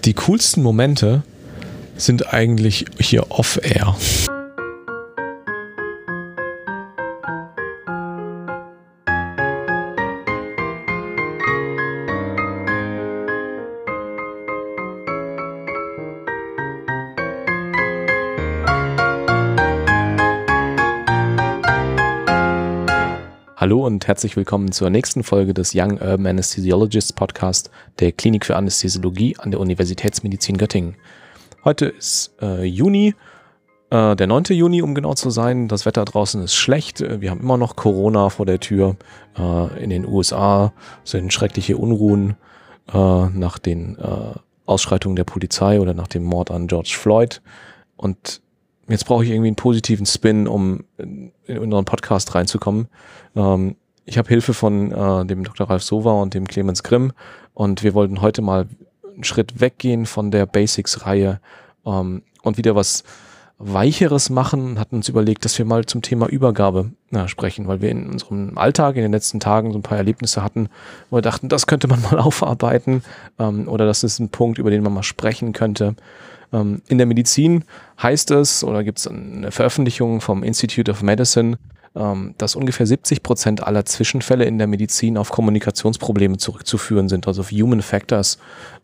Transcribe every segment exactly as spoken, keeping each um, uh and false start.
die coolsten Momente sind eigentlich hier off-air. Hallo und herzlich willkommen zur nächsten Folge des Young Urban Anesthesiologists Podcast der Klinik für Anästhesiologie an der Universitätsmedizin Göttingen. Heute ist äh, Juni, äh, der neunte Juni, um genau zu sein. Das Wetter draußen ist schlecht. Wir haben immer noch Corona vor der Tür. Äh, in den U S A sind schreckliche Unruhen äh, nach den äh, Ausschreitungen der Polizei oder nach dem Mord an George Floyd. Und jetzt brauche ich irgendwie einen positiven Spin, um in, in unseren Podcast reinzukommen. Ähm, ich habe Hilfe von äh, dem Doktor Ralf Sowa und dem Clemens Grimm und wir wollten heute mal einen Schritt weggehen von der Basics-Reihe ähm, und wieder was Weicheres machen und hatten uns überlegt, dass wir mal zum Thema Übergabe na, sprechen, weil wir in unserem Alltag in den letzten Tagen so ein paar Erlebnisse hatten, wo wir dachten, das könnte man mal aufarbeiten ähm, oder das ist ein Punkt, über den man mal sprechen könnte. In der Medizin heißt es, oder gibt es eine Veröffentlichung vom Institute of Medicine, dass ungefähr siebzig Prozent aller Zwischenfälle in der Medizin auf Kommunikationsprobleme zurückzuführen sind, also auf Human Factors.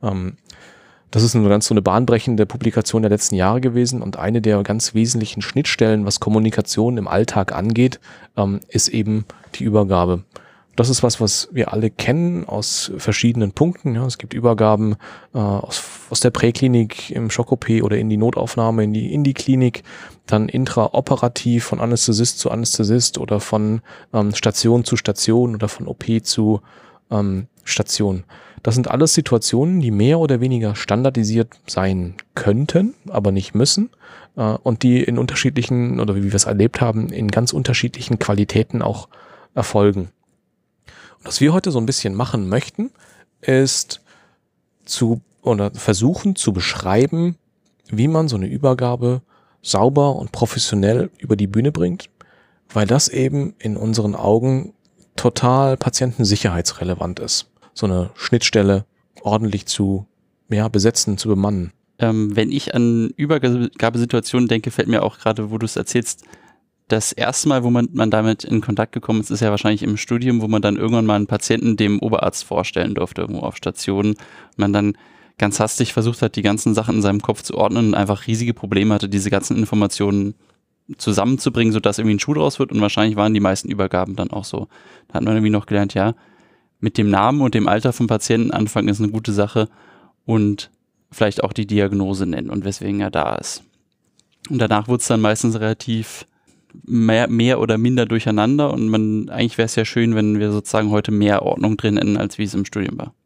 Das ist eine ganz so eine bahnbrechende Publikation der letzten Jahre gewesen und eine der ganz wesentlichen Schnittstellen, was Kommunikation im Alltag angeht, ist eben die Übergabe. Das ist was, was wir alle kennen aus verschiedenen Punkten. Ja, es gibt Übergaben äh, aus, aus der Präklinik im Schock-O P oder in die Notaufnahme, in die, in die Klinik, dann intraoperativ von Anästhesist zu Anästhesist oder von ähm, Station zu Station oder von O P zu ähm, Station. Das sind alles Situationen, die mehr oder weniger standardisiert sein könnten, aber nicht müssen äh, und die in unterschiedlichen, oder wie wir es erlebt haben, in ganz unterschiedlichen Qualitäten auch erfolgen. Was wir heute so ein bisschen machen möchten, ist zu oder versuchen zu beschreiben, wie man so eine Übergabe sauber und professionell über die Bühne bringt, weil das eben in unseren Augen total patientensicherheitsrelevant ist, so eine Schnittstelle ordentlich zu ja, besetzen, zu bemannen. Ähm, wenn ich an Übergabesituationen denke, fällt mir auch gerade, wo du es erzählst, das erste Mal, wo man, man damit in Kontakt gekommen ist, ist ja wahrscheinlich im Studium, wo man dann irgendwann mal einen Patienten dem Oberarzt vorstellen durfte, irgendwo auf Stationen. Man dann ganz hastig versucht hat, die ganzen Sachen in seinem Kopf zu ordnen und einfach riesige Probleme hatte, diese ganzen Informationen zusammenzubringen, sodass irgendwie ein Schuh draus wird und wahrscheinlich waren die meisten Übergaben dann auch so. Da hat man irgendwie noch gelernt, ja, mit dem Namen und dem Alter vom Patienten anfangen ist eine gute Sache und vielleicht auch die Diagnose nennen und weswegen er da ist. Und danach wurde es dann meistens relativ Mehr, mehr oder minder durcheinander und man eigentlich wäre es ja schön, wenn wir sozusagen heute mehr Ordnung drin hätten, als wie es im Studium war.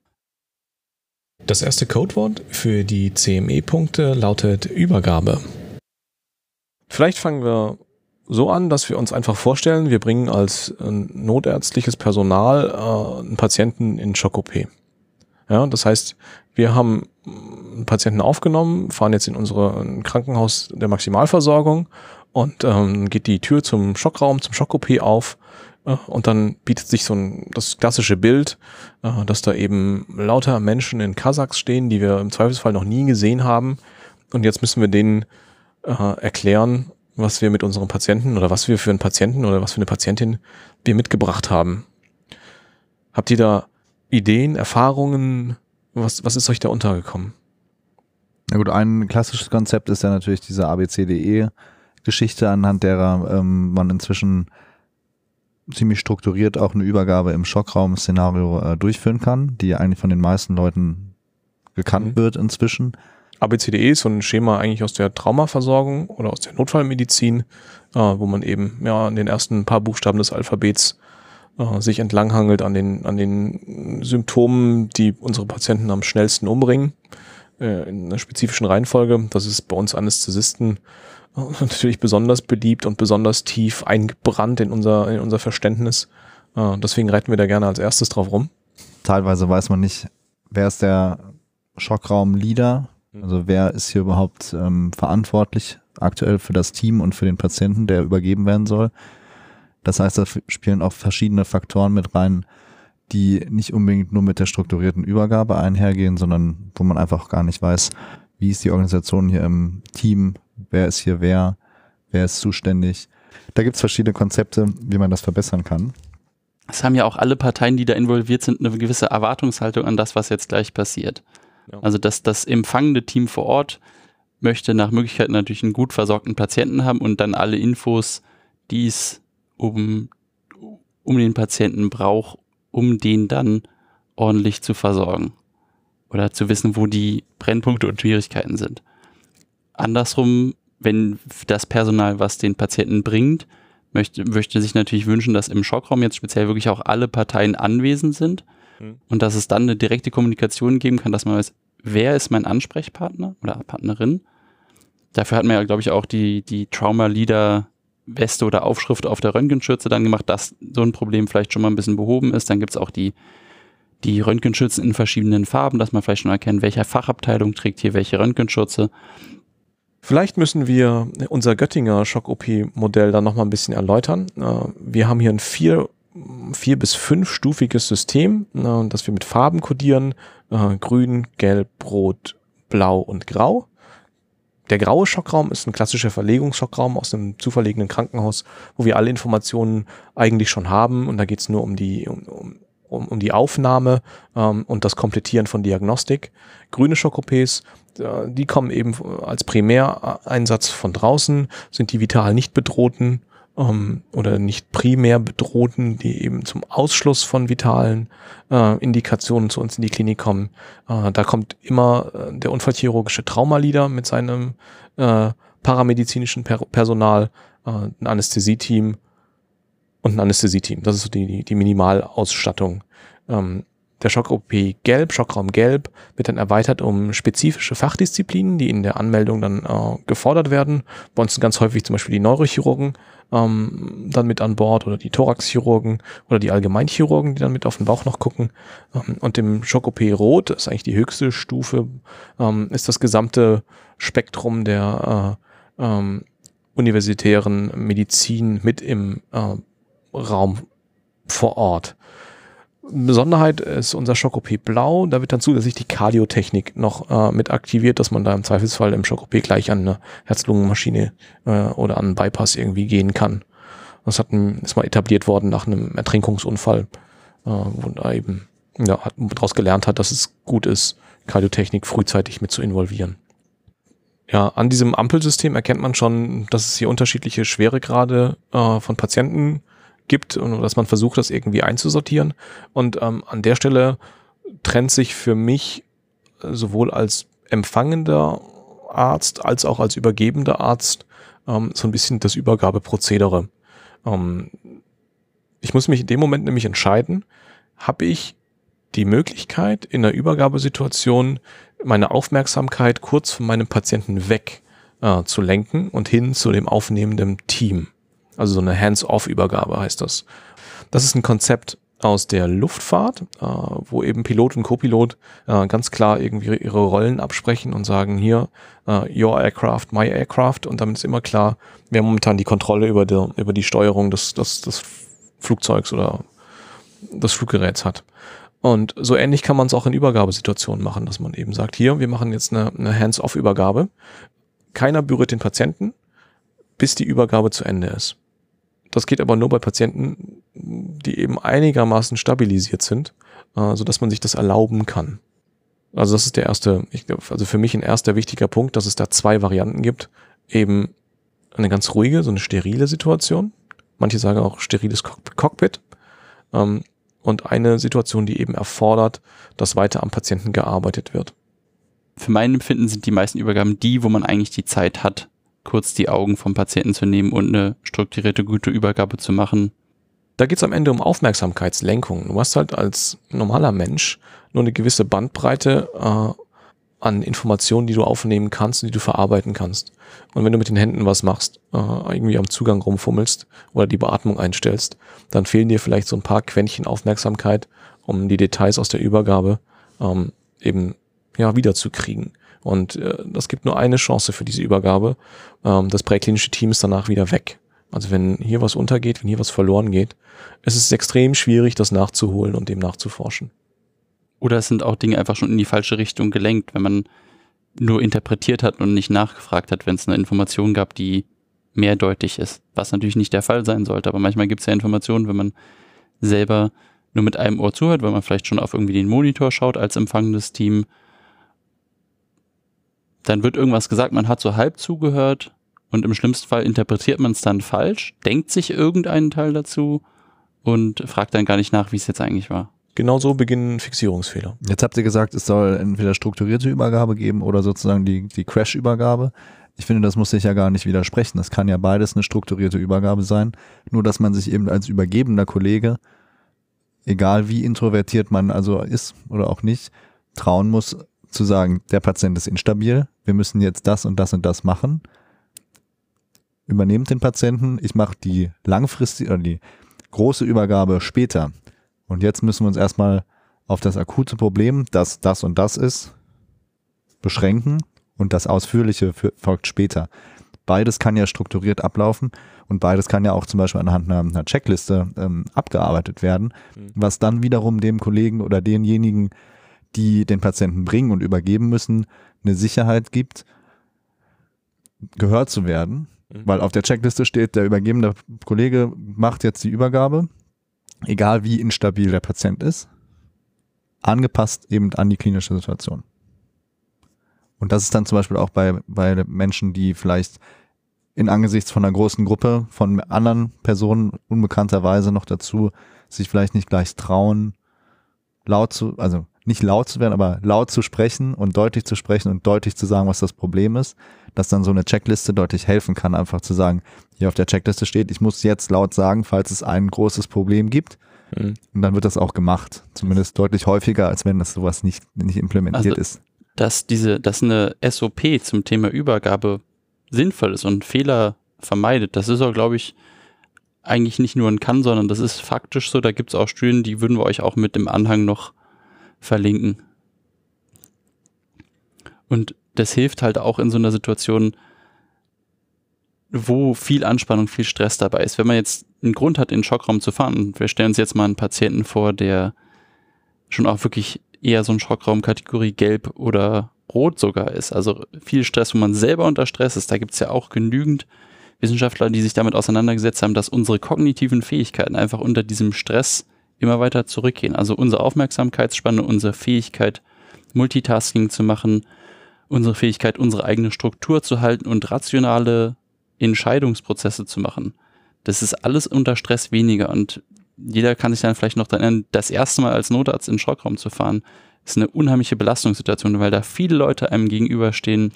Das erste Codewort für die C M E-Punkte lautet Übergabe. Vielleicht fangen wir so an, dass wir uns einfach vorstellen, wir bringen als äh, notärztliches Personal äh, einen Patienten in Schock-O P. Ja, das heißt, wir haben einen Patienten aufgenommen, fahren jetzt in unser Krankenhaus der Maximalversorgung und ähm, geht die Tür zum Schockraum, zum Schock-O P auf äh, und dann bietet sich so ein das klassische Bild, äh, dass da eben lauter Menschen in Kasachs stehen, die wir im Zweifelsfall noch nie gesehen haben und jetzt müssen wir denen äh, erklären, was wir mit unserem Patienten oder was wir für einen Patienten oder was für eine Patientin wir mitgebracht haben. Habt ihr da Ideen, Erfahrungen? Was, was ist euch da untergekommen? Na gut, ein klassisches Konzept ist ja natürlich diese A B C D E-Geschichte, anhand derer ähm, man inzwischen ziemlich strukturiert auch eine Übergabe im Schockraum-Szenario äh, durchführen kann, die eigentlich von den meisten Leuten gekannt mhm. wird inzwischen. A B C D E ist so ein Schema eigentlich aus der Traumaversorgung oder aus der Notfallmedizin, äh, wo man eben ja an den ersten paar Buchstaben des Alphabets äh, sich entlanghangelt an den, an den Symptomen, die unsere Patienten am schnellsten umbringen, äh, in einer spezifischen Reihenfolge. Das ist bei uns Anästhesisten äh, natürlich besonders beliebt und besonders tief eingebrannt in unser, in unser Verständnis. Äh, deswegen reiten wir da gerne als erstes drauf rum. Teilweise weiß man nicht, wer ist der Schockraum-Leader, also wer ist hier überhaupt ähm, verantwortlich aktuell für das Team und für den Patienten, der übergeben werden soll. Das heißt, da spielen auch verschiedene Faktoren mit rein, die nicht unbedingt nur mit der strukturierten Übergabe einhergehen, sondern wo man einfach gar nicht weiß, wie ist die Organisation hier im Team, wer ist hier wer, wer ist zuständig. Da gibt es verschiedene Konzepte, wie man das verbessern kann. Es haben ja auch alle Parteien, die da involviert sind, eine gewisse Erwartungshaltung an das, was jetzt gleich passiert. Ja. Also dass das empfangende Team vor Ort möchte nach Möglichkeit natürlich einen gut versorgten Patienten haben und dann alle Infos, die es um, um den Patienten braucht, um den dann ordentlich zu versorgen. Oder zu wissen, wo die Brennpunkte und Schwierigkeiten sind. Andersrum, wenn das Personal, was den Patienten bringt, möchte, möchte sich natürlich wünschen, dass im Schockraum jetzt speziell wirklich auch alle Parteien anwesend sind mhm. und dass es dann eine direkte Kommunikation geben kann, dass man weiß, wer ist mein Ansprechpartner oder Partnerin. Dafür hat man ja, glaube ich, auch die, die Trauma-Leader-Weste oder Aufschrift auf der Röntgenschürze dann gemacht, dass so ein Problem vielleicht schon mal ein bisschen behoben ist. Dann gibt es auch die, die Röntgenschürzen in verschiedenen Farben, dass man vielleicht schon erkennt, welche Fachabteilung trägt hier welche Röntgenschürze. Vielleicht müssen wir unser Göttinger Schock-O P-Modell dann nochmal ein bisschen erläutern. Wir haben hier ein vier, vier- bis fünfstufiges System, das wir mit Farben kodieren. Grün, Gelb, Rot, Blau und Grau. Der graue Schockraum ist ein klassischer Verlegungsschockraum aus einem zuverlegenen Krankenhaus, wo wir alle Informationen eigentlich schon haben. Und da geht es nur um die, um, um, um die Aufnahme ähm, und das Komplettieren von Diagnostik. Grüne Schock-O Ps, die kommen eben als Primäreinsatz von draußen, sind die vital nicht bedrohten ähm, oder nicht primär bedrohten, die eben zum Ausschluss von vitalen äh, Indikationen zu uns in die Klinik kommen. Äh, da kommt immer äh, der unfallchirurgische Traumaleader mit seinem äh, paramedizinischen per Personal, äh, ein Anästhesieteam und ein Anästhesieteam. Das ist so die, die, die Minimalausstattung. Ähm, Der Schock-O P Gelb, Schockraum Gelb, wird dann erweitert um spezifische Fachdisziplinen, die in der Anmeldung dann äh, gefordert werden. Bei uns sind ganz häufig zum Beispiel die Neurochirurgen ähm, dann mit an Bord oder die Thoraxchirurgen oder die Allgemeinchirurgen, die dann mit auf den Bauch noch gucken. Ähm, und im Schock-O P Rot, das ist eigentlich die höchste Stufe, ähm, ist das gesamte Spektrum der äh, ähm, universitären Medizin mit im äh, Raum vor Ort. Besonderheit ist unser Schock-O P Blau, da wird dann zusätzlich die Kardiotechnik noch äh, mit aktiviert, dass man da im Zweifelsfall im Schock-O P gleich an eine Herz-Lungen-Maschine äh, oder an einen Bypass irgendwie gehen kann. Das hat ein, ist mal etabliert worden nach einem Ertrinkungsunfall, äh, wo da eben ja, hat, daraus gelernt hat, dass es gut ist, Kardiotechnik frühzeitig mit zu involvieren. Ja, an diesem Ampelsystem erkennt man schon, dass es hier unterschiedliche Schweregrade äh, von Patienten gibt und dass man versucht, das irgendwie einzusortieren. Und ähm, an der Stelle trennt sich für mich sowohl als empfangender Arzt als auch als übergebender Arzt ähm, so ein bisschen das Übergabeprozedere. Ähm, ich muss mich in dem Moment nämlich entscheiden, habe ich die Möglichkeit, in der Übergabesituation meine Aufmerksamkeit kurz von meinem Patienten weg äh, zu lenken und hin zu dem aufnehmenden Team. Also so eine Hands-off-Übergabe heißt das. Das ist ein Konzept aus der Luftfahrt, äh, wo eben Pilot und Copilot äh, ganz klar irgendwie ihre Rollen absprechen und sagen, hier, äh, your aircraft, my aircraft. Und damit ist immer klar, wer momentan die Kontrolle über die, über die Steuerung des, des, des Flugzeugs oder des Fluggeräts hat. Und so ähnlich kann man es auch in Übergabesituationen machen, dass man eben sagt, hier, wir machen jetzt eine, eine Hands-off-Übergabe. Keiner berührt den Patienten, bis die Übergabe zu Ende ist. Das geht aber nur bei Patienten, die eben einigermaßen stabilisiert sind, äh, sodass man sich das erlauben kann. Also das ist der erste, ich glaube, also für mich ein erster wichtiger Punkt, dass es da zwei Varianten gibt. Eben eine ganz ruhige, so eine sterile Situation. Manche sagen auch steriles Cockpit. Ähm, und eine Situation, die eben erfordert, dass weiter am Patienten gearbeitet wird. Für mein Empfinden sind die meisten Übergaben die, wo man eigentlich die Zeit hat, kurz die Augen vom Patienten zu nehmen und eine strukturierte, gute Übergabe zu machen. Da geht es am Ende um Aufmerksamkeitslenkung. Du hast halt als normaler Mensch nur eine gewisse Bandbreite äh, an Informationen, die du aufnehmen kannst und die du verarbeiten kannst. Und wenn du mit den Händen was machst, äh, irgendwie am Zugang rumfummelst oder die Beatmung einstellst, dann fehlen dir vielleicht so ein paar Quäntchen Aufmerksamkeit, um die Details aus der Übergabe ähm, eben ja wiederzukriegen. Und äh, das gibt nur eine Chance für diese Übergabe. Ähm, das präklinische Team ist danach wieder weg. Also wenn hier was untergeht, wenn hier was verloren geht, ist es extrem schwierig, das nachzuholen und dem nachzuforschen. Oder es sind auch Dinge einfach schon in die falsche Richtung gelenkt, wenn man nur interpretiert hat und nicht nachgefragt hat, wenn es eine Information gab, die mehrdeutig ist. Was natürlich nicht der Fall sein sollte, aber manchmal gibt es ja Informationen, wenn man selber nur mit einem Ohr zuhört, weil man vielleicht schon auf irgendwie den Monitor schaut als empfangendes Team. Dann wird irgendwas gesagt, man hat so halb zugehört und im schlimmsten Fall interpretiert man es dann falsch, denkt sich irgendeinen Teil dazu und fragt dann gar nicht nach, wie es jetzt eigentlich war. Genau so beginnen Fixierungsfehler. Jetzt habt ihr gesagt, es soll entweder strukturierte Übergabe geben oder sozusagen die, die Crash-Übergabe. Ich finde, das muss sich ja gar nicht widersprechen. Das kann ja beides eine strukturierte Übergabe sein. Nur, dass man sich eben als übergebender Kollege, egal wie introvertiert man also ist oder auch nicht, trauen muss zu sagen, der Patient ist instabil, wir müssen jetzt das und das und das machen. Übernehmt den Patienten, ich mache die langfristige oder die große Übergabe später. Und jetzt müssen wir uns erstmal auf das akute Problem, dass das und das ist, beschränken und das Ausführliche folgt später. Beides kann ja strukturiert ablaufen und beides kann ja auch zum Beispiel anhand einer, einer Checkliste ähm, abgearbeitet werden, mhm. was dann wiederum dem Kollegen oder denjenigen, die den Patienten bringen und übergeben müssen, eine Sicherheit gibt, gehört zu werden, mhm. weil auf der Checkliste steht, der übergebende Kollege macht jetzt die Übergabe, egal wie instabil der Patient ist, angepasst eben an die klinische Situation. Und das ist dann zum Beispiel auch bei, bei Menschen, die vielleicht in angesichts von einer großen Gruppe von anderen Personen unbekannterweise noch dazu sich vielleicht nicht gleich trauen, laut zu, also nicht laut zu werden, aber laut zu sprechen und deutlich zu sprechen und deutlich zu sagen, was das Problem ist, dass dann so eine Checkliste deutlich helfen kann, einfach zu sagen, hier auf der Checkliste steht, ich muss jetzt laut sagen, falls es ein großes Problem gibt. Mhm. Und dann wird das auch gemacht. Zumindest deutlich häufiger, als wenn das sowas nicht, nicht implementiert also, ist. Dass diese, dass eine S O P zum Thema Übergabe sinnvoll ist und Fehler vermeidet, das ist auch, glaube ich, eigentlich nicht nur ein Kann, sondern das ist faktisch so. Da gibt es auch Studien, die würden wir euch auch mit im Anhang noch verlinken. Und das hilft halt auch in so einer Situation, wo viel Anspannung, viel Stress dabei ist. Wenn man jetzt einen Grund hat, in den Schockraum zu fahren, und wir stellen uns jetzt mal einen Patienten vor, der schon auch wirklich eher so ein Schockraum-Kategorie Gelb oder Rot sogar ist, also viel Stress, wo man selber unter Stress ist, da gibt es ja auch genügend Wissenschaftler, die sich damit auseinandergesetzt haben, dass unsere kognitiven Fähigkeiten einfach unter diesem Stress immer weiter zurückgehen. Also unsere Aufmerksamkeitsspanne, unsere Fähigkeit, Multitasking zu machen, unsere Fähigkeit, unsere eigene Struktur zu halten und rationale Entscheidungsprozesse zu machen. Das ist alles unter Stress weniger und jeder kann sich dann vielleicht noch daran erinnern, das erste Mal als Notarzt in den Schockraum zu fahren, ist eine unheimliche Belastungssituation, weil da viele Leute einem gegenüberstehen,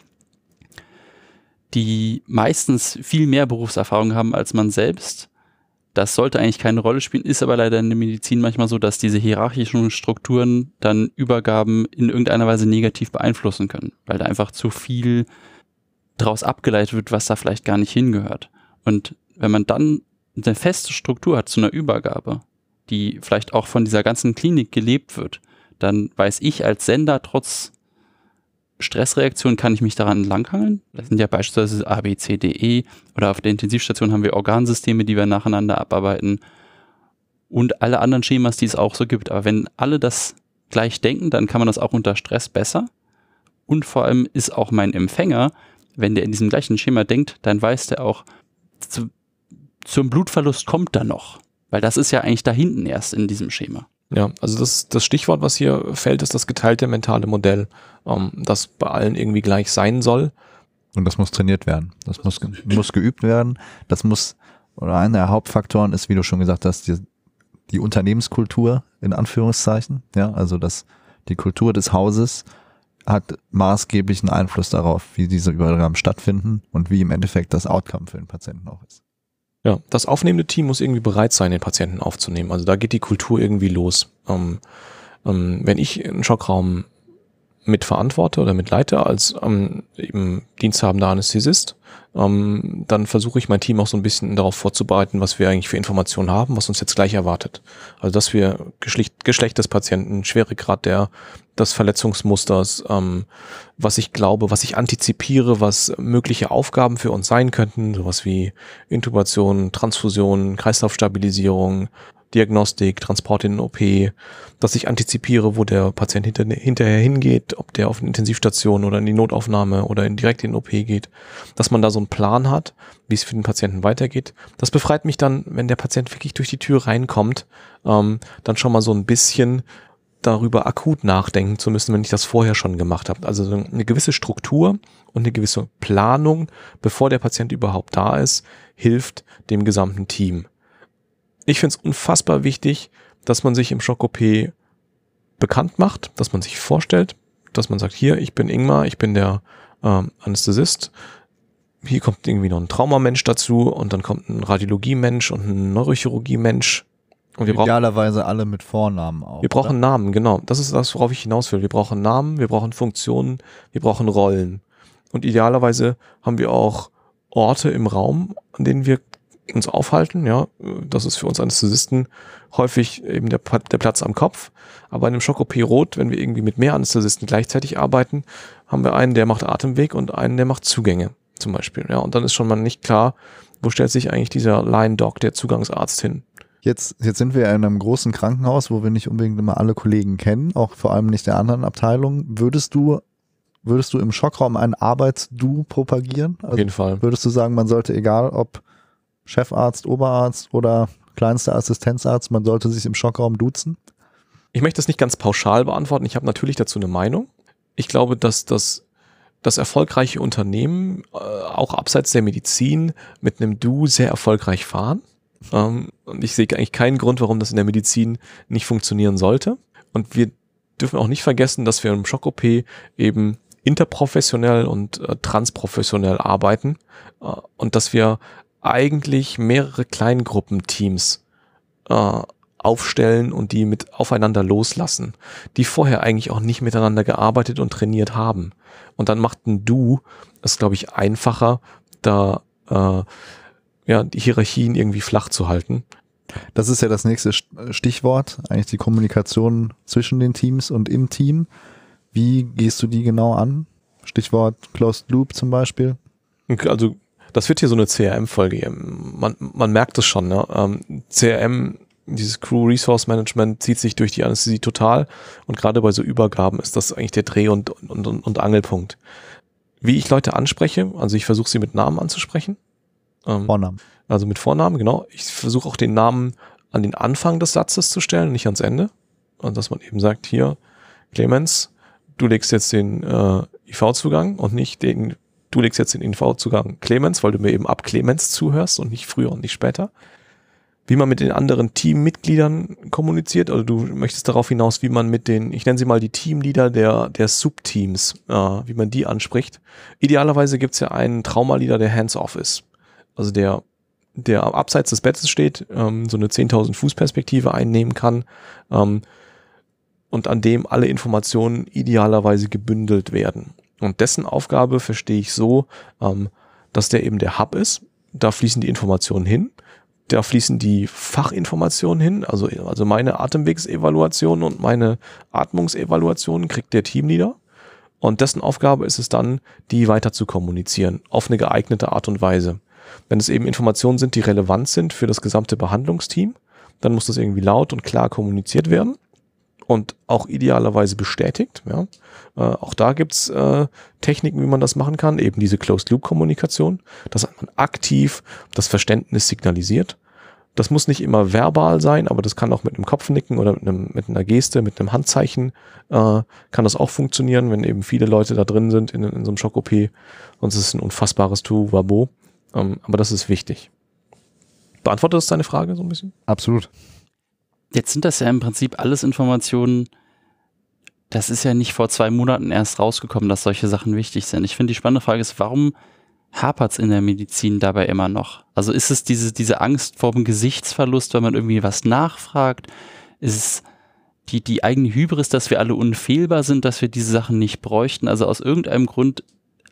die meistens viel mehr Berufserfahrung haben als man selbst. Das sollte eigentlich keine Rolle spielen, ist aber leider in der Medizin manchmal so, dass diese hierarchischen Strukturen dann Übergaben in irgendeiner Weise negativ beeinflussen können, weil da einfach zu viel daraus abgeleitet wird, was da vielleicht gar nicht hingehört. Und wenn man dann eine feste Struktur hat zu einer Übergabe, die vielleicht auch von dieser ganzen Klinik gelebt wird, dann weiß ich als Sender, trotz Stressreaktion kann ich mich daran langhangeln. Das sind ja beispielsweise A, B, C, D, E oder auf der Intensivstation haben wir Organsysteme, die wir nacheinander abarbeiten und alle anderen Schemas, die es auch so gibt. Aber wenn alle das gleich denken, dann kann man das auch unter Stress besser und vor allem ist auch mein Empfänger, wenn der in diesem gleichen Schema denkt, dann weiß der auch, zu, zum Blutverlust kommt da noch, weil das ist ja eigentlich da hinten erst in diesem Schema. Ja, also das, das Stichwort, was hier fällt, ist das geteilte mentale Modell, ähm, das bei allen irgendwie gleich sein soll. Und das muss trainiert werden. Das muss, muss geübt werden. Das muss, oder einer der Hauptfaktoren ist, wie du schon gesagt hast, die, die Unternehmenskultur in Anführungszeichen. Ja, also das, die Kultur des Hauses hat maßgeblichen Einfluss darauf, wie diese Übergaben stattfinden und wie im Endeffekt das Outcome für den Patienten auch ist. Ja, das aufnehmende Team muss irgendwie bereit sein, den Patienten aufzunehmen. Also da geht die Kultur irgendwie los. Ähm, ähm, wenn ich einen Schockraum mitverantworte oder mitleite als ähm, eben diensthabender Anästhesist, ähm, dann versuche ich mein Team auch so ein bisschen darauf vorzubereiten, was wir eigentlich für Informationen haben, was uns jetzt gleich erwartet. Also dass wir Geschlecht, Geschlecht des Patienten, Schweregrad der des Verletzungsmusters, ähm, was ich glaube, was ich antizipiere, was mögliche Aufgaben für uns sein könnten, sowas wie Intubation, Transfusion, Kreislaufstabilisierung, Diagnostik, Transport in den O P, dass ich antizipiere, wo der Patient hinter, hinterher hingeht, ob der auf eine Intensivstation oder in die Notaufnahme oder in, direkt in den O P geht, dass man da so einen Plan hat, wie es für den Patienten weitergeht. Das befreit mich dann, wenn der Patient wirklich durch die Tür reinkommt, ähm, dann schon mal so ein bisschen darüber akut nachdenken zu müssen, wenn ich das vorher schon gemacht habe. Also eine gewisse Struktur und eine gewisse Planung, bevor der Patient überhaupt da ist, hilft dem gesamten Team. Ich finde es unfassbar wichtig, dass man sich im Schock-O P bekannt macht, dass man sich vorstellt, dass man sagt, hier, ich bin Ingmar, ich bin der ähm, Anästhesist, hier kommt irgendwie noch ein Traumamensch dazu und dann kommt ein Radiologiemensch und ein Neurochirurgiemensch. Und wir Idealerweise brauchen, alle mit Vornamen auch. Wir brauchen oder? Namen, genau. Das ist das, worauf ich hinaus will. Wir brauchen Namen, wir brauchen Funktionen, wir brauchen Rollen. Und idealerweise haben wir auch Orte im Raum, an denen wir uns aufhalten, ja, das ist für uns Anästhesisten häufig eben der, der Platz am Kopf, aber in einem Schock-O P Rot, wenn wir irgendwie mit mehr Anästhesisten gleichzeitig arbeiten, haben wir einen, der macht Atemweg und einen, der macht Zugänge zum Beispiel, ja, und dann ist schon mal nicht klar, wo stellt sich eigentlich dieser Line-Doc, der Zugangsarzt hin. Jetzt, jetzt sind wir in einem großen Krankenhaus, wo wir nicht unbedingt immer alle Kollegen kennen, auch vor allem nicht der anderen Abteilungen. Würdest du würdest du im Schockraum ein Arbeits-Du propagieren? Also Auf jeden Fall. Würdest du sagen, man sollte, egal ob Chefarzt, Oberarzt oder kleinster Assistenzarzt, man sollte sich im Schockraum duzen? Ich möchte das nicht ganz pauschal beantworten. Ich habe natürlich dazu eine Meinung. Ich glaube, dass das, das erfolgreiche Unternehmen, äh, auch abseits der Medizin, mit einem Du sehr erfolgreich fahren. Ähm, und ich sehe eigentlich keinen Grund, warum das in der Medizin nicht funktionieren sollte. Und wir dürfen auch nicht vergessen, dass wir im Schock-O P eben interprofessionell und äh, transprofessionell arbeiten äh, und dass wir eigentlich mehrere Kleingruppenteams äh, aufstellen und die mit aufeinander loslassen, die vorher eigentlich auch nicht miteinander gearbeitet und trainiert haben. Und dann macht ein Du es, glaube ich, einfacher, da äh, ja, die Hierarchien irgendwie flach zu halten. Das ist ja das nächste Stichwort, eigentlich die Kommunikation zwischen den Teams und im Team. Wie gehst du die genau an? Stichwort Closed Loop zum Beispiel. Also das wird hier so eine C R M-Folge. Man, man merkt es schon. Ne? Ähm, C R M, dieses Crew Resource Management, zieht sich durch die Anästhesie total. Und gerade bei so Übergaben ist das eigentlich der Dreh- und, und, und, und Angelpunkt. Wie ich Leute anspreche, also ich versuche sie mit Namen anzusprechen. Ähm, Vornamen. Also mit Vornamen, genau. Ich versuche auch den Namen an den Anfang des Satzes zu stellen, nicht ans Ende. Und dass man eben sagt, hier, Clemens, du legst jetzt den äh, I V-Zugang und nicht den, du legst jetzt den I V-Zugang Clemens, weil du mir eben ab Clemens zuhörst und nicht früher und nicht später. Wie man mit den anderen Teammitgliedern kommuniziert, also du möchtest darauf hinaus, wie man mit den, ich nenne sie mal die Teamleader der, der Subteams, äh, wie man die anspricht. Idealerweise gibt's ja einen Traumaleader, der hands-off ist. Also der der abseits des Bettes steht, ähm, so eine zehntausend Fuß Perspektive einnehmen kann ähm, und an dem alle Informationen idealerweise gebündelt werden. Und dessen Aufgabe verstehe ich so, ähm, dass der eben der Hub ist. Da fließen die Informationen hin. Da fließen die Fachinformationen hin. Also, also meine Atemwegsevaluation und meine Atmungsevaluation kriegt der Teamleader. Und dessen Aufgabe ist es dann, die weiter zu kommunizieren auf eine geeignete Art und Weise. Wenn es eben Informationen sind, die relevant sind für das gesamte Behandlungsteam, dann muss das irgendwie laut und klar kommuniziert werden und auch idealerweise bestätigt. Ja. Äh, auch da gibt's äh, Techniken, wie man das machen kann, eben diese Closed-Loop-Kommunikation, dass man aktiv das Verständnis signalisiert. Das muss nicht immer verbal sein, aber das kann auch mit einem Kopfnicken oder mit, einem, mit einer Geste, mit einem Handzeichen äh, kann das auch funktionieren, wenn eben viele Leute da drin sind in, in so einem Schock-O P. Sonst ist es ein unfassbares Tohuwabo. Um, aber das ist wichtig. Beantwortet das deine Frage so ein bisschen? Absolut. Jetzt sind das ja im Prinzip alles Informationen, das ist ja nicht vor zwei Monaten erst rausgekommen, dass solche Sachen wichtig sind. Ich finde, die spannende Frage ist, warum hapert es in der Medizin dabei immer noch? Also ist es diese, diese Angst vor dem Gesichtsverlust, wenn man irgendwie was nachfragt? Ist es die, die eigene Hybris, dass wir alle unfehlbar sind, dass wir diese Sachen nicht bräuchten. Also aus irgendeinem Grund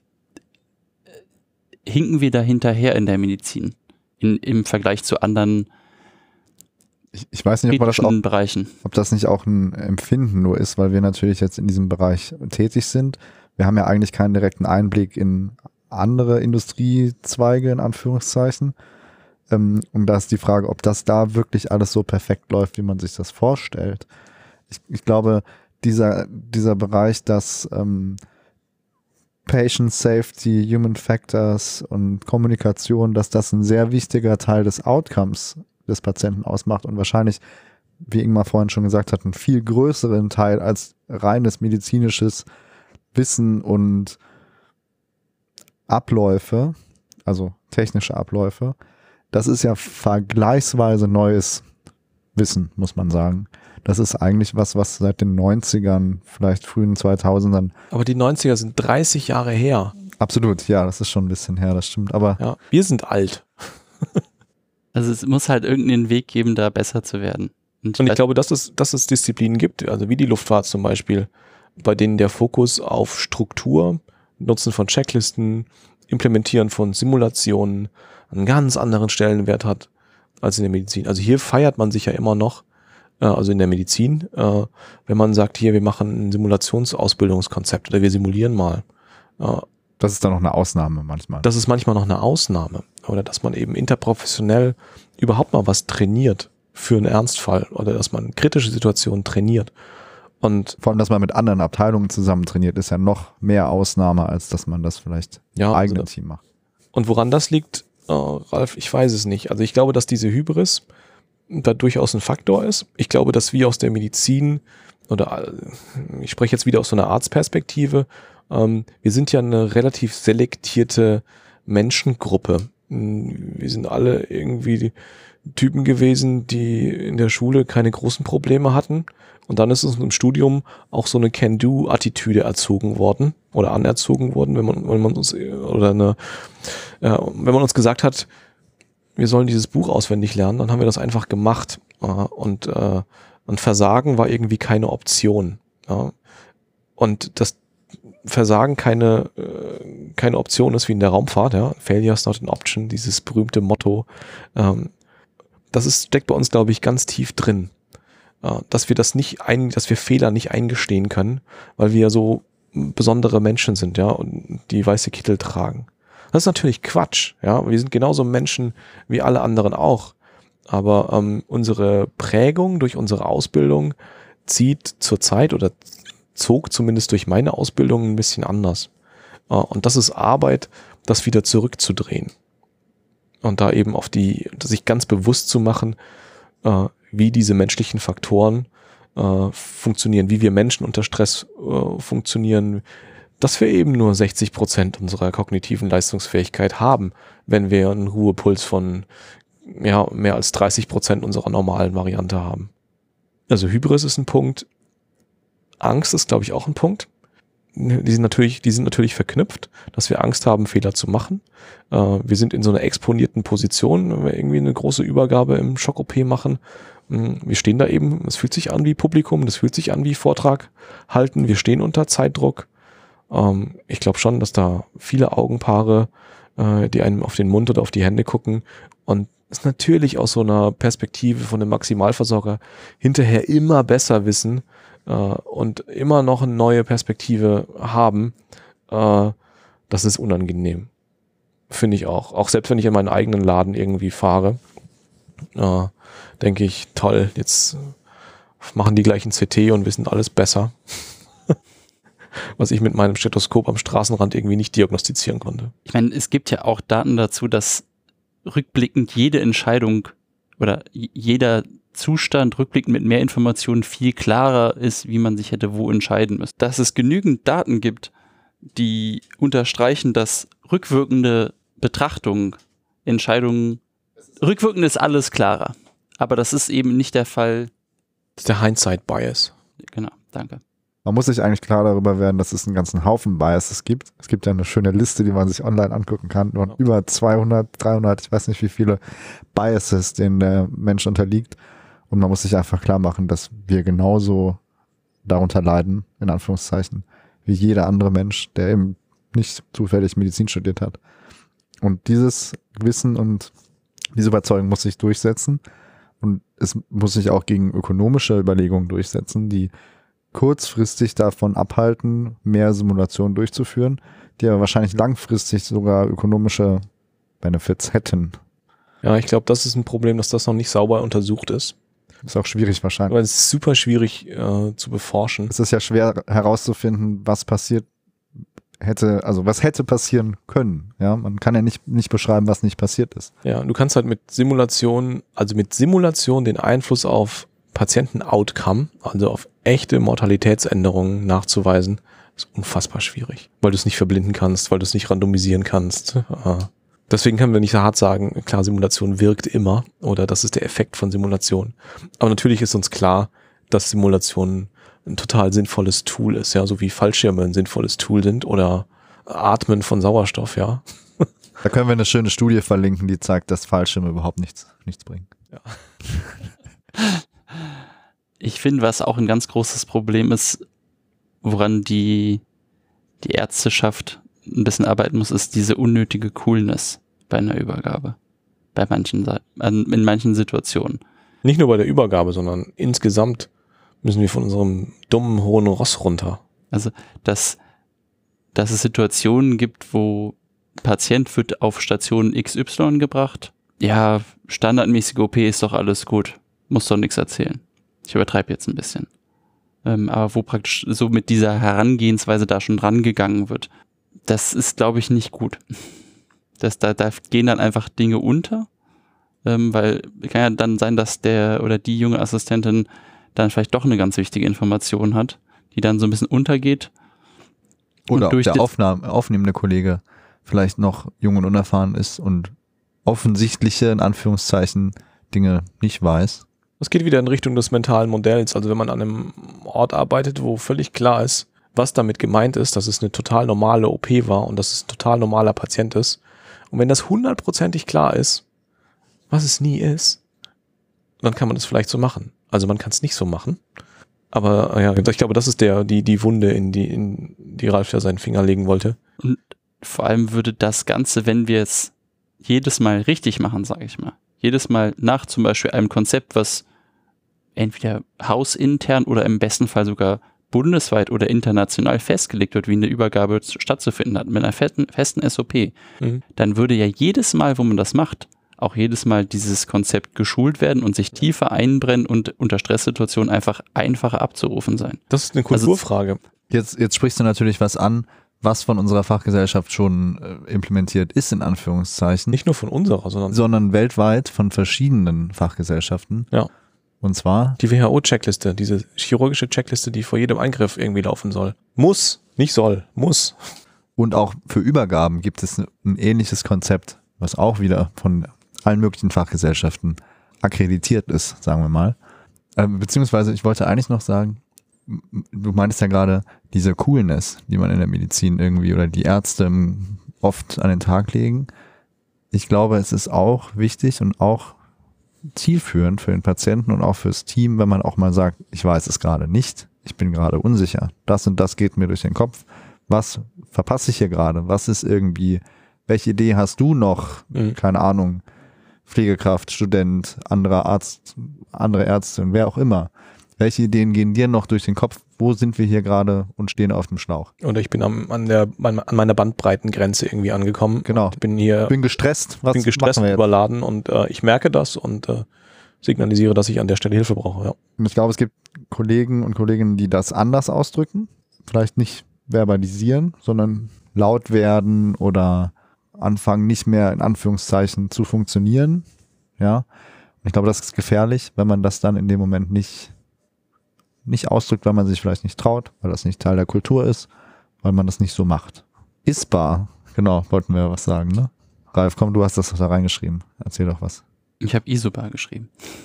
hinken wir da hinterher in der Medizin, in, im Vergleich zu anderen Ich, ich weiß nicht, ob, man das auch, Bereichen. ob das nicht auch ein Empfinden nur ist, weil wir natürlich jetzt in diesem Bereich tätig sind. Wir haben ja eigentlich keinen direkten Einblick in andere Industriezweige, in Anführungszeichen. Ähm, und da ist die Frage, ob das da wirklich alles so perfekt läuft, wie man sich das vorstellt. Ich, ich glaube, dieser, dieser Bereich, dass ähm, Patient Safety, Human Factors und Kommunikation, dass das ein sehr wichtiger Teil des Outcomes des Patienten ausmacht und wahrscheinlich, wie Ingmar vorhin schon gesagt hat, einen viel größeren Teil als reines medizinisches Wissen und Abläufe, also technische Abläufe. Das ist ja vergleichsweise neues Wissen, muss man sagen. Das ist eigentlich was, was seit den neunzigern, vielleicht frühen zweitausendern. Aber die neunziger sind dreißig Jahre her. Absolut, ja, das ist schon ein bisschen her, das stimmt. Aber ja, wir sind alt. Also es muss halt irgendeinen Weg geben, da besser zu werden. Und, Und ich glaube, dass es, dass es Disziplinen gibt, also wie die Luftfahrt zum Beispiel, bei denen der Fokus auf Struktur, Nutzen von Checklisten, Implementieren von Simulationen einen ganz anderen Stellenwert hat als in der Medizin. Also hier feiert man sich ja immer noch, äh, also in der Medizin, äh, wenn man sagt, hier, wir machen ein Simulationsausbildungskonzept oder wir simulieren mal. Äh, Das ist dann noch eine Ausnahme manchmal. Das ist manchmal noch eine Ausnahme. Oder dass man eben interprofessionell überhaupt mal was trainiert für einen Ernstfall oder dass man kritische Situationen trainiert. Und vor allem, dass man mit anderen Abteilungen zusammen trainiert, ist ja noch mehr Ausnahme, als dass man das vielleicht ja, im eigenen also, Team macht. Und woran das liegt, äh, Ralf, ich weiß es nicht. Also ich glaube, dass diese Hybris da durchaus ein Faktor ist. Ich glaube, dass wir aus der Medizin oder ich spreche jetzt wieder aus so einer Arztperspektive, ähm, wir sind ja eine relativ selektierte Menschengruppe. Wir sind alle irgendwie Typen gewesen, die in der Schule keine großen Probleme hatten. Und dann ist uns im Studium auch so eine Can-Do-Attitüde erzogen worden oder anerzogen worden, wenn man, wenn man uns oder eine, äh, wenn man uns gesagt hat, wir sollen dieses Buch auswendig lernen, dann haben wir das einfach gemacht. Äh, und, äh, und Versagen war irgendwie keine Option. Ja. Und das Versagen keine, äh, keine Option ist wie in der Raumfahrt, ja. Failure is not an option, dieses berühmte Motto. Ähm, das ist, steckt bei uns, glaube ich, ganz tief drin. Dass wir das nicht ein, dass wir Fehler nicht eingestehen können, weil wir so besondere Menschen sind, ja, und die weiße Kittel tragen. Das ist natürlich Quatsch, ja. Wir sind genauso Menschen wie alle anderen auch. Aber ähm, unsere Prägung durch unsere Ausbildung zieht zurzeit oder zog zumindest durch meine Ausbildung ein bisschen anders. Äh, und das ist Arbeit, das wieder zurückzudrehen. Und da eben auf die, sich ganz bewusst zu machen, äh, wie diese menschlichen Faktoren äh, funktionieren, wie wir Menschen unter Stress äh, funktionieren, dass wir eben nur sechzig Prozent unserer kognitiven Leistungsfähigkeit haben, wenn wir einen Ruhepuls von ja, mehr als dreißig Prozent unserer normalen Variante haben. Also Hybris ist ein Punkt, Angst ist, glaube ich, auch ein Punkt. Die sind natürlich, die sind natürlich verknüpft, dass wir Angst haben, Fehler zu machen. Äh, wir sind in so einer exponierten Position, wenn wir irgendwie eine große Übergabe im Schock-O P machen. Wir stehen da eben, es fühlt sich an wie Publikum, das fühlt sich an wie Vortrag halten, wir stehen unter Zeitdruck. Ähm, ich glaube schon, dass da viele Augenpaare, äh, die einem auf den Mund oder auf die Hände gucken und es natürlich aus so einer Perspektive von einem Maximalversorger hinterher immer besser wissen äh, und immer noch eine neue Perspektive haben, äh, das ist unangenehm. Finde ich auch. Auch selbst wenn ich in meinen eigenen Laden irgendwie fahre, äh, denke ich, toll, jetzt machen die gleichen C T und wissen alles besser. Was ich mit meinem Stethoskop am Straßenrand irgendwie nicht diagnostizieren konnte. Ich meine, es gibt ja auch Daten dazu, dass rückblickend jede Entscheidung oder jeder Zustand rückblickend mit mehr Informationen viel klarer ist, wie man sich hätte wo entscheiden müssen. Dass es genügend Daten gibt, die unterstreichen, dass rückwirkende Betrachtung, Entscheidungen, rückwirkend ist alles klarer. Aber das ist eben nicht der Fall. Das ist der Hindsight-Bias. Genau, danke. Man muss sich eigentlich klar darüber werden, dass es einen ganzen Haufen Biases gibt. Es gibt ja eine schöne Liste, die man sich online angucken kann. Und über zweihundert, dreihundert, ich weiß nicht wie viele Biases, denen der Mensch unterliegt. Und man muss sich einfach klar machen, dass wir genauso darunter leiden, in Anführungszeichen, wie jeder andere Mensch, der eben nicht zufällig Medizin studiert hat. Und dieses Wissen und diese Überzeugung muss sich durchsetzen. Und es muss sich auch gegen ökonomische Überlegungen durchsetzen, die kurzfristig davon abhalten, mehr Simulationen durchzuführen, die aber wahrscheinlich langfristig sogar ökonomische Benefits hätten. Ja, ich glaube, das ist ein Problem, dass das noch nicht sauber untersucht ist. Ist auch schwierig wahrscheinlich. Weil es ist super schwierig äh, zu beforschen. Es ist ja schwer herauszufinden, was passiert hätte, also was hätte passieren können. Ja, man kann ja nicht, nicht beschreiben, was nicht passiert ist. Ja, du kannst halt mit Simulation, also mit Simulation den Einfluss auf Patienten-Outcome, also auf echte Mortalitätsänderungen nachzuweisen, ist unfassbar schwierig. Weil du es nicht verblinden kannst, weil du es nicht randomisieren kannst. Äh, Deswegen können wir nicht so hart sagen, klar, Simulation wirkt immer oder das ist der Effekt von Simulation. Aber natürlich ist uns klar, dass Simulation ein total sinnvolles Tool ist, ja, so wie Fallschirme ein sinnvolles Tool sind oder Atmen von Sauerstoff, ja. Da können wir eine schöne Studie verlinken, die zeigt, dass Fallschirme überhaupt nichts, nichts bringen. Ja. Ich finde, was auch ein ganz großes Problem ist, woran die, die Ärzteschaft ein bisschen arbeiten muss, ist diese unnötige Coolness bei einer Übergabe. Bei manchen, in manchen Situationen. Nicht nur bei der Übergabe, sondern insgesamt müssen wir von unserem dummen, hohen Ross runter. Also, dass, dass es Situationen gibt, wo Patient wird auf Station X Y gebracht. Ja, standardmäßige O P ist doch alles gut. Muss doch nichts erzählen. Ich übertreibe jetzt ein bisschen. Ähm, aber wo praktisch so mit dieser Herangehensweise da schon rangegangen wird, das ist, glaube ich, nicht gut. Das, da, da gehen dann einfach Dinge unter, ähm, weil kann ja dann sein, dass der oder die junge Assistentin dann vielleicht doch eine ganz wichtige Information hat, die dann so ein bisschen untergeht. Oder und durch der Aufnahme, aufnehmende Kollege vielleicht noch jung und unerfahren ist und offensichtliche, in Anführungszeichen, Dinge nicht weiß. Es geht wieder in Richtung des mentalen Modells. Also wenn man an einem Ort arbeitet, wo völlig klar ist, was damit gemeint ist, dass es eine total normale O P war und dass es ein total normaler Patient ist. Und wenn das hundertprozentig klar ist, was es nie ist, dann kann man das vielleicht so machen. Also man kann es nicht so machen. Aber ja, ich glaube, das ist der die die Wunde, in die in die Ralf ja seinen Finger legen wollte. Und vor allem würde das Ganze, wenn wir es jedes Mal richtig machen, sage ich mal, jedes Mal nach zum Beispiel einem Konzept, was entweder hausintern oder im besten Fall sogar bundesweit oder international festgelegt wird, wie eine Übergabe stattzufinden hat, mit einer festen, festen S O P, mhm. dann würde ja jedes Mal, wo man das macht, auch jedes Mal dieses Konzept geschult werden und sich tiefer einbrennen und unter Stresssituationen einfach einfacher abzurufen sein. Das ist eine Kulturfrage. Also jetzt, jetzt sprichst du natürlich was an, was von unserer Fachgesellschaft schon äh, implementiert ist, in Anführungszeichen. Nicht nur von unserer, sondern sondern weltweit von verschiedenen Fachgesellschaften. Ja. Und zwar? Die W H O-Checkliste, diese chirurgische Checkliste, die vor jedem Eingriff irgendwie laufen soll. Muss, nicht soll, muss. Und auch für Übergaben gibt es ein ähnliches Konzept, was auch wieder von allen möglichen Fachgesellschaften akkreditiert ist, sagen wir mal. Äh, beziehungsweise, ich wollte eigentlich noch sagen, du meintest ja gerade diese Coolness, die man in der Medizin irgendwie oder die Ärzte oft an den Tag legen. Ich glaube, es ist auch wichtig und auch zielführend für den Patienten und auch fürs Team, wenn man auch mal sagt, ich weiß es gerade nicht, ich bin gerade unsicher, das und das geht mir durch den Kopf, was verpasse ich hier gerade, was ist irgendwie, welche Idee hast du noch, mhm. keine Ahnung, Pflegekraft, Student, anderer Arzt, andere Ärztin, wer auch immer, welche Ideen gehen dir noch durch den Kopf, wo sind wir hier gerade und stehen auf dem Schlauch? Oder ich bin am, an, der, an meiner Bandbreitengrenze irgendwie angekommen. Genau. Ich bin hier. bin gestresst. Was bin gestresst, machen wir jetzt? Überladen und äh, ich merke das und äh, signalisiere, dass ich an der Stelle Hilfe brauche. Ja. Und ich glaube, es gibt Kollegen und Kolleginnen, die das anders ausdrücken. Vielleicht nicht verbalisieren, sondern laut werden oder anfangen, nicht mehr in Anführungszeichen zu funktionieren. Ja. Und ich glaube, das ist gefährlich, wenn man das dann in dem Moment nicht nicht ausdrückt, weil man sich vielleicht nicht traut, weil das nicht Teil der Kultur ist, weil man das nicht so macht. I S P A, genau, wollten wir was sagen, ne? Ralf, komm, du hast das da reingeschrieben. Erzähl doch was. Ich habe I S O B A geschrieben.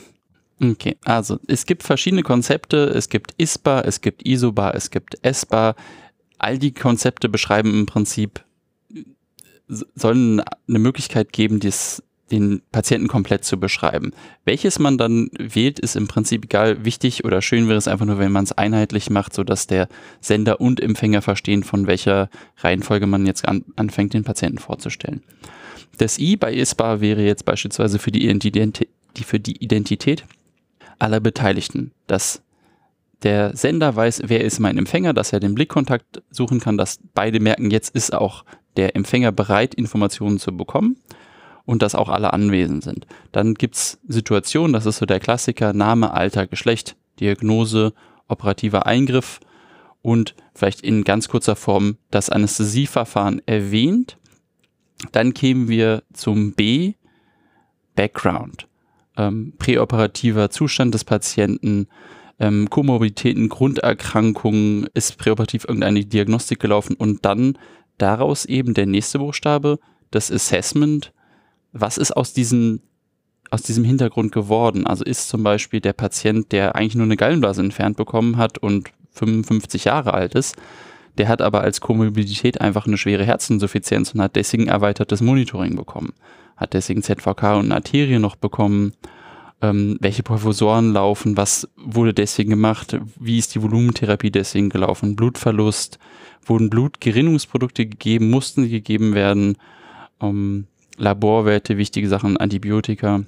Okay, also es gibt verschiedene Konzepte, es gibt I S P A, es gibt I S O B A, es gibt E S P A. All die Konzepte beschreiben im Prinzip, sollen eine Möglichkeit geben, dies den Patienten komplett zu beschreiben. Welches man dann wählt, ist im Prinzip egal. Wichtig oder schön wäre es einfach nur, wenn man es einheitlich macht, sodass der Sender und Empfänger verstehen, von welcher Reihenfolge man jetzt an, anfängt, den Patienten vorzustellen. Das I bei I S B A wäre jetzt beispielsweise für die Identität, die für die Identität aller Beteiligten, dass der Sender weiß, wer ist mein Empfänger, dass er den Blickkontakt suchen kann, dass beide merken, jetzt ist auch der Empfänger bereit, Informationen zu bekommen und dass auch alle anwesend sind. Dann gibt es Situationen, das ist so der Klassiker, Name, Alter, Geschlecht, Diagnose, operativer Eingriff und vielleicht in ganz kurzer Form das Anästhesieverfahren erwähnt. Dann kämen wir zum B, Background. Ähm, präoperativer Zustand des Patienten, ähm, Komorbiditäten, Grunderkrankungen, ist präoperativ irgendeine Diagnostik gelaufen und dann daraus eben der nächste Buchstabe, das Assessment. Was ist aus, diesen, aus diesem Hintergrund geworden? Also ist zum Beispiel der Patient, der eigentlich nur eine Gallenblase entfernt bekommen hat und fünfundfünfzig Jahre alt ist, der hat aber als Komorbidität einfach eine schwere Herzinsuffizienz und hat deswegen erweitertes Monitoring bekommen. Hat deswegen Z V K und Arterie noch bekommen. Ähm, welche Perfusoren laufen? Was wurde deswegen gemacht? Wie ist die Volumentherapie deswegen gelaufen? Blutverlust? Wurden Blutgerinnungsprodukte gegeben? Mussten sie gegeben werden? Ähm, Laborwerte, wichtige Sachen, Antibiotika.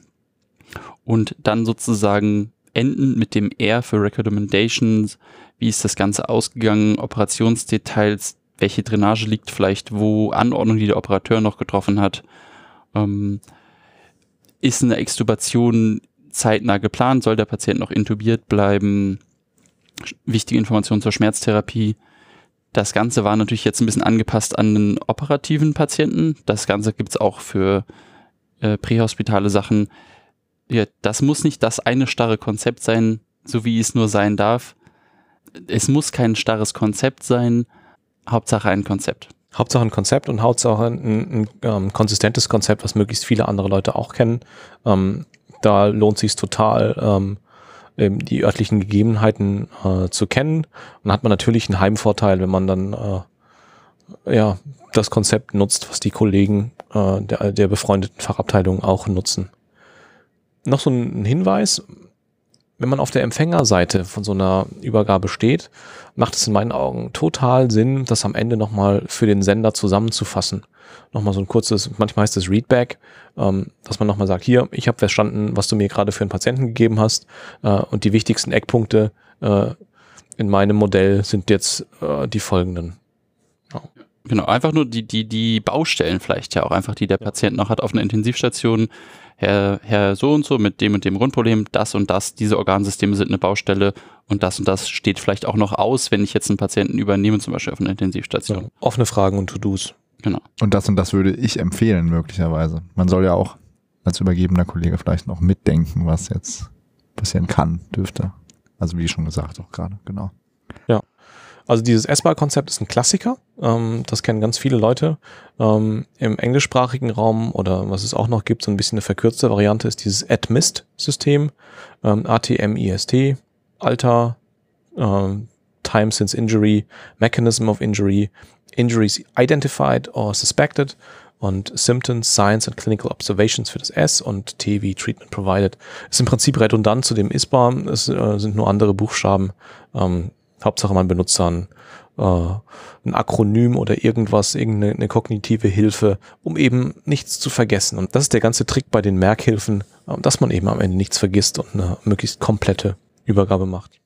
Und dann sozusagen enden mit dem R für Recommendations. Wie ist das Ganze ausgegangen? Operationsdetails. Welche Drainage liegt vielleicht wo? Anordnung, die der Operateur noch getroffen hat. Ähm, ist eine Extubation zeitnah geplant? Soll der Patient noch intubiert bleiben? Wichtige Informationen zur Schmerztherapie. Das Ganze war natürlich jetzt ein bisschen angepasst an den operativen Patienten. Das Ganze gibt es auch für äh, prähospitale Sachen. Ja, das muss nicht das eine starre Konzept sein, so wie es nur sein darf. Es muss kein starres Konzept sein. Hauptsache ein Konzept. Hauptsache ein Konzept und Hauptsache ein, ein, ein ähm, konsistentes Konzept, was möglichst viele andere Leute auch kennen. Ähm, da lohnt sich total, ähm, eben die örtlichen Gegebenheiten äh, zu kennen. Und dann hat man natürlich einen Heimvorteil, wenn man dann äh, ja das Konzept nutzt, was die Kollegen äh, der, der befreundeten Fachabteilung auch nutzen. Noch so ein Hinweis: Wenn man auf der Empfängerseite von so einer Übergabe steht, macht es in meinen Augen total Sinn, das am Ende nochmal für den Sender zusammenzufassen. Nochmal so ein kurzes, manchmal heißt es Readback, ähm, dass man nochmal sagt, hier, ich habe verstanden, was du mir gerade für einen Patienten gegeben hast äh, und die wichtigsten Eckpunkte äh, in meinem Modell sind jetzt äh, die folgenden. Ja. Genau, einfach nur die, die, die Baustellen vielleicht ja auch einfach, die der Patient noch hat auf einer Intensivstation. Herr, Herr so und so mit dem und dem Grundproblem, das und das, diese Organsysteme sind eine Baustelle und das und das steht vielleicht auch noch aus, wenn ich jetzt einen Patienten übernehme, zum Beispiel auf einer Intensivstation. Ja, offene Fragen und To-Dos. Genau. Und das und das würde ich empfehlen, möglicherweise. Man soll ja auch als übergebener Kollege vielleicht noch mitdenken, was jetzt passieren kann, dürfte. Also wie schon gesagt auch gerade, genau. Ja. Also dieses S B A-Konzept ist ein Klassiker, ähm, das kennen ganz viele Leute. Ähm, im englischsprachigen Raum oder was es auch noch gibt, so ein bisschen eine verkürzte Variante ist dieses A T M I S T-System, ähm, A T M I S T, Alter, ähm, Time since Injury, Mechanism of Injury, Injuries identified or suspected und Symptoms, Signs and Clinical Observations für das S und T wie Treatment Provided. Ist im Prinzip redundant zu dem I S B A, es äh, sind nur andere Buchstaben. ähm, Hauptsache man benutzt dann äh, ein Akronym oder irgendwas, irgendeine eine kognitive Hilfe, um eben nichts zu vergessen. Und das ist der ganze Trick bei den Merkhilfen, äh, dass man eben am Ende nichts vergisst und eine möglichst komplette Übergabe macht.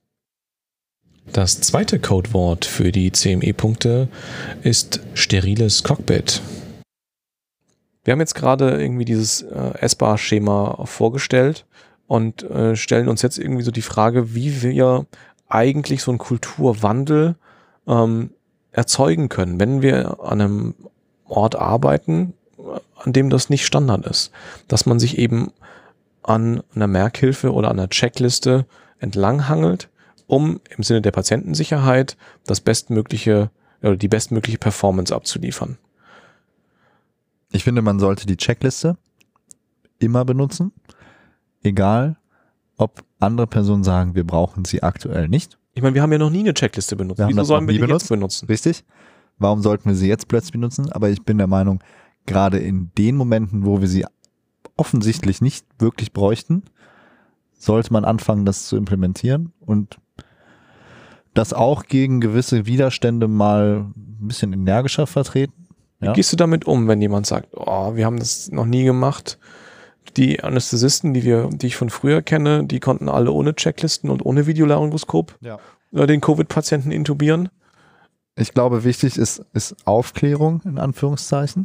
Das zweite Codewort für die C M E-Punkte ist steriles Cockpit. Wir haben jetzt gerade irgendwie dieses äh, S B A-Schema vorgestellt und äh, stellen uns jetzt irgendwie so die Frage, wie wir eigentlich so einen Kulturwandel ähm, erzeugen können, wenn wir an einem Ort arbeiten, an dem das nicht Standard ist. Dass man sich eben an einer Merkhilfe oder an einer Checkliste entlanghangelt, um im Sinne der Patientensicherheit das bestmögliche oder die bestmögliche Performance abzuliefern. Ich finde, man sollte die Checkliste immer benutzen, egal ob andere Personen sagen, wir brauchen sie aktuell nicht. Ich meine, wir haben ja noch nie eine Checkliste benutzt. Wir Wieso sollen wir die benutzt? jetzt benutzen? Richtig. Warum sollten wir sie jetzt plötzlich benutzen? Aber ich bin der Meinung, gerade in den Momenten, wo wir sie offensichtlich nicht wirklich bräuchten, sollte man anfangen, das zu implementieren und das auch gegen gewisse Widerstände mal ein bisschen energischer vertreten. Ja? Wie gehst du damit um, wenn jemand sagt, oh, wir haben das noch nie gemacht? Die Anästhesisten, die wir, die ich von früher kenne, die konnten alle ohne Checklisten und ohne Videolaryngoskop Ja. den Covid-Patienten intubieren. Ich glaube, wichtig ist, ist Aufklärung in Anführungszeichen.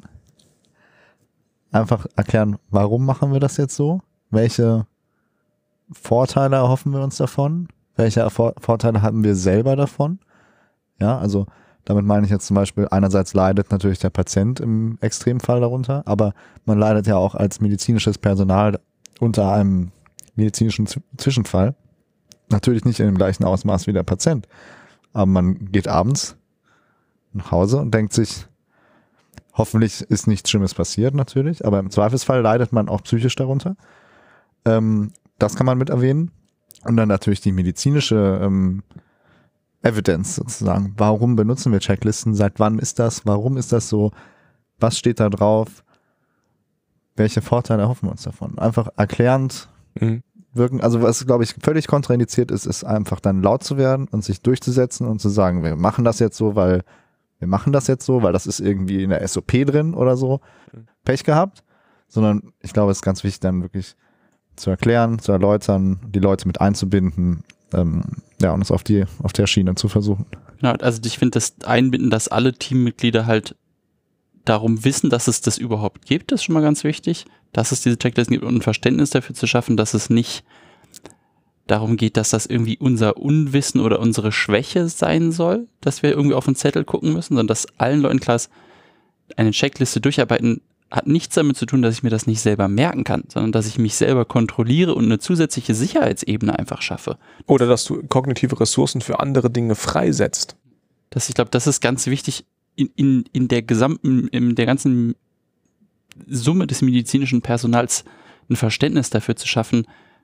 Einfach erklären, warum machen wir das jetzt so? Welche Vorteile erhoffen wir uns davon? Welche Erfor- Vorteile haben wir selber davon? Ja, also damit meine ich jetzt zum Beispiel, einerseits leidet natürlich der Patient im Extremfall darunter, aber man leidet ja auch als medizinisches Personal unter einem medizinischen Z- Zwischenfall. Natürlich nicht in dem gleichen Ausmaß wie der Patient, aber man geht abends nach Hause und denkt sich, hoffentlich ist nichts Schlimmes passiert natürlich, aber im Zweifelsfall leidet man auch psychisch darunter. Ähm, das kann man mit erwähnen. Und dann natürlich die medizinische ähm, Evidence sozusagen. Warum benutzen wir Checklisten? Seit wann ist das? Warum ist das so? Was steht da drauf? Welche Vorteile erhoffen wir uns davon? Einfach erklärend Mhm. wirken. Also was, glaube ich, völlig kontraindiziert ist, ist einfach dann laut zu werden und sich durchzusetzen und zu sagen, wir machen das jetzt so, weil wir machen das jetzt so, weil das ist irgendwie in der S O P drin oder so. Mhm. Pech gehabt. Sondern ich glaube, es ist ganz wichtig, dann wirklich zu erklären, zu erläutern, die Leute mit einzubinden, ähm, ja, und es auf die, auf der Schiene zu versuchen. Genau, also ich finde das Einbinden, dass alle Teammitglieder halt darum wissen, dass es das überhaupt gibt, ist schon mal ganz wichtig, dass es diese Checklisten gibt und ein Verständnis dafür zu schaffen, dass es nicht darum geht, dass das irgendwie unser Unwissen oder unsere Schwäche sein soll, dass wir irgendwie auf den Zettel gucken müssen, sondern dass allen Leuten klar ist, eine Checkliste durcharbeiten hat nichts damit zu tun, dass ich mir das nicht selber merken kann, sondern dass ich mich selber kontrolliere und eine zusätzliche Sicherheitsebene einfach schaffe. Oder dass du kognitive Ressourcen für andere Dinge freisetzt. Das, ich glaube, das ist ganz wichtig in, in, in der gesamten, in der ganzen Summe des medizinischen Personals ein Verständnis dafür zu schaffen,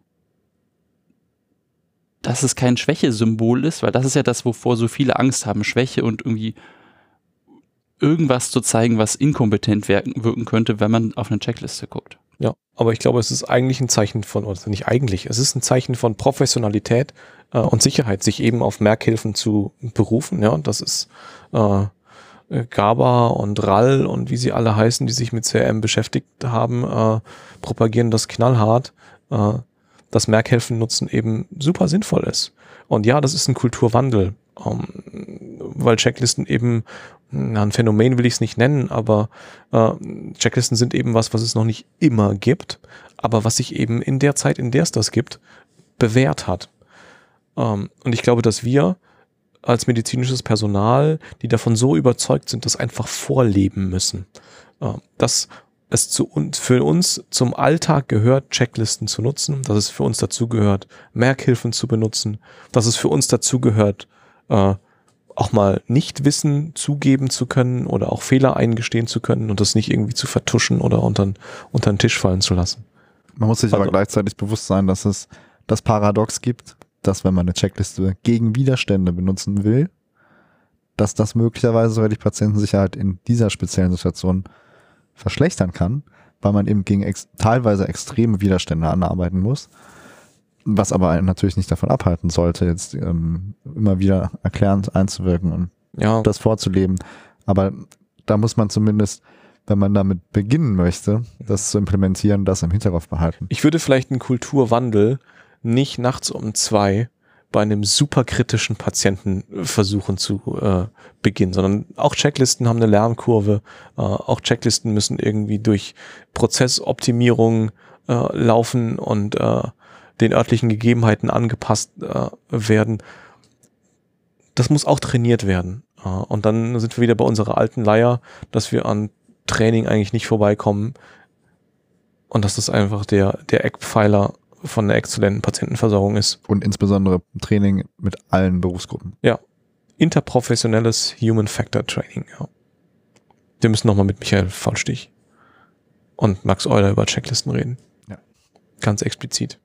dass es kein Schwächesymbol ist, weil das ist ja das, wovor so viele Angst haben, Schwäche und irgendwie irgendwas zu zeigen, was inkompetent wirken, wirken könnte, wenn man auf eine Checkliste guckt. Ja, aber ich glaube, es ist eigentlich ein Zeichen von, oder nicht eigentlich, es ist ein Zeichen von Professionalität äh, und Sicherheit, sich eben auf Merkhilfen zu berufen. Ja, das ist äh, GABA und R A L und wie sie alle heißen, die sich mit C R M beschäftigt haben, äh, propagieren das knallhart, äh, dass Merkhilfen nutzen eben super sinnvoll ist. Und ja, das ist ein Kulturwandel, ähm, weil Checklisten eben, na, ein Phänomen will ich es nicht nennen, aber äh, Checklisten sind eben was, was es noch nicht immer gibt, aber was sich eben in der Zeit, in der es das gibt, bewährt hat. Ähm, und ich glaube, dass wir als medizinisches Personal, die davon so überzeugt sind, das einfach vorleben müssen. Äh, dass es zu uns, für uns zum Alltag gehört, Checklisten zu nutzen, dass es für uns dazu gehört, Merkhilfen zu benutzen, dass es für uns dazu gehört, äh, auch mal Nichtwissen zugeben zu können oder auch Fehler eingestehen zu können und das nicht irgendwie zu vertuschen oder unter, unter den Tisch fallen zu lassen. Man muss sich Also, aber gleichzeitig bewusst sein, dass es das Paradox gibt, dass wenn man eine Checkliste gegen Widerstände benutzen will, dass das möglicherweise sogar die Patientensicherheit in dieser speziellen Situation verschlechtern kann, weil man eben gegen ex- teilweise extreme Widerstände anarbeiten muss, was aber einen natürlich nicht davon abhalten sollte, jetzt ähm, immer wieder erklärend einzuwirken und ja, das vorzuleben. Aber da muss man zumindest, wenn man damit beginnen möchte, das zu implementieren, das im Hinterkopf behalten. ich würde vielleicht einen Kulturwandel nicht nachts um zwei bei einem superkritischen Patienten versuchen zu äh, beginnen, sondern auch Checklisten haben eine Lernkurve, äh, auch Checklisten müssen irgendwie durch Prozessoptimierung äh, laufen und äh, den örtlichen Gegebenheiten angepasst äh, werden. Das muss auch trainiert werden. Äh, und dann sind wir wieder bei unserer alten Leier, dass wir an Training eigentlich nicht vorbeikommen und dass das einfach der, der Eckpfeiler von einer exzellenten Patientenversorgung ist. Und insbesondere Training mit allen Berufsgruppen. Ja, interprofessionelles Human Factor Training. Ja. Wir müssen nochmal mit Michael Faulstich und Max Euler über Checklisten reden. Ja. Ganz explizit.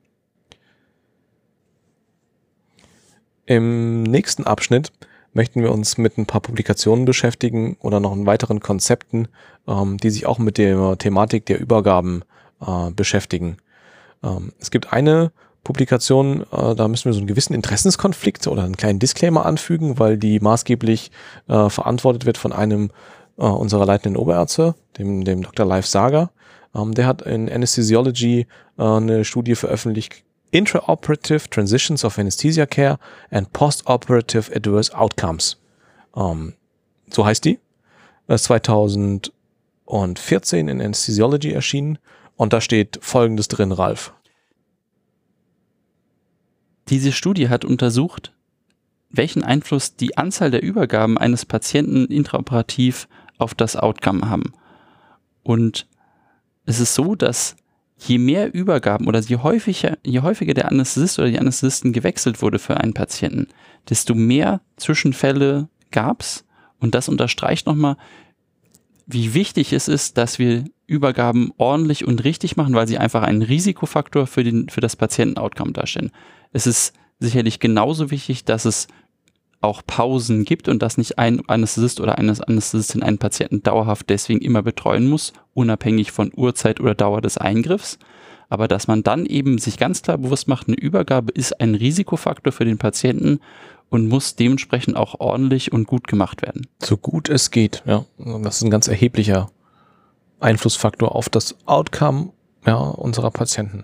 Im nächsten Abschnitt möchten wir uns mit ein paar Publikationen beschäftigen oder noch in weiteren Konzepten, ähm, die sich auch mit der Thematik der Übergaben äh, beschäftigen. Ähm, es gibt eine Publikation, äh, da müssen wir so einen gewissen Interessenskonflikt oder einen kleinen Disclaimer anfügen, weil die maßgeblich äh, verantwortet wird von einem äh, unserer leitenden Oberärzte, dem, dem Doktor Leif Sager. Ähm, der hat in Anesthesiology äh, eine Studie veröffentlicht, Intraoperative Transitions of Anesthesia Care and Postoperative Adverse Outcomes. Ähm, so heißt die. Das ist zweitausendvierzehn in Anesthesiology erschienen und da steht Folgendes drin, Ralf. Diese Studie hat untersucht, welchen Einfluss die Anzahl der Übergaben eines Patienten intraoperativ auf das Outcome haben. Und es ist so, dass je mehr Übergaben oder je häufiger, je häufiger der Anästhesist oder die Anästhesistin gewechselt wurde für einen Patienten, desto mehr Zwischenfälle gab es. Und das unterstreicht nochmal, wie wichtig es ist, dass wir Übergaben ordentlich und richtig machen, weil sie einfach einen Risikofaktor für, den, für das Patienten-Outcome darstellen. Es ist sicherlich genauso wichtig, dass es auch Pausen gibt und dass nicht ein Anästhesist oder eine Anästhesistin einen Patienten dauerhaft deswegen immer betreuen muss, unabhängig von Uhrzeit oder Dauer des Eingriffs. Aber dass man dann eben sich ganz klar bewusst macht, eine Übergabe ist ein Risikofaktor für den Patienten und muss dementsprechend auch ordentlich und gut gemacht werden. So gut es geht, ja. Das ist ein ganz erheblicher Einflussfaktor auf das Outcome, ja, unserer Patienten.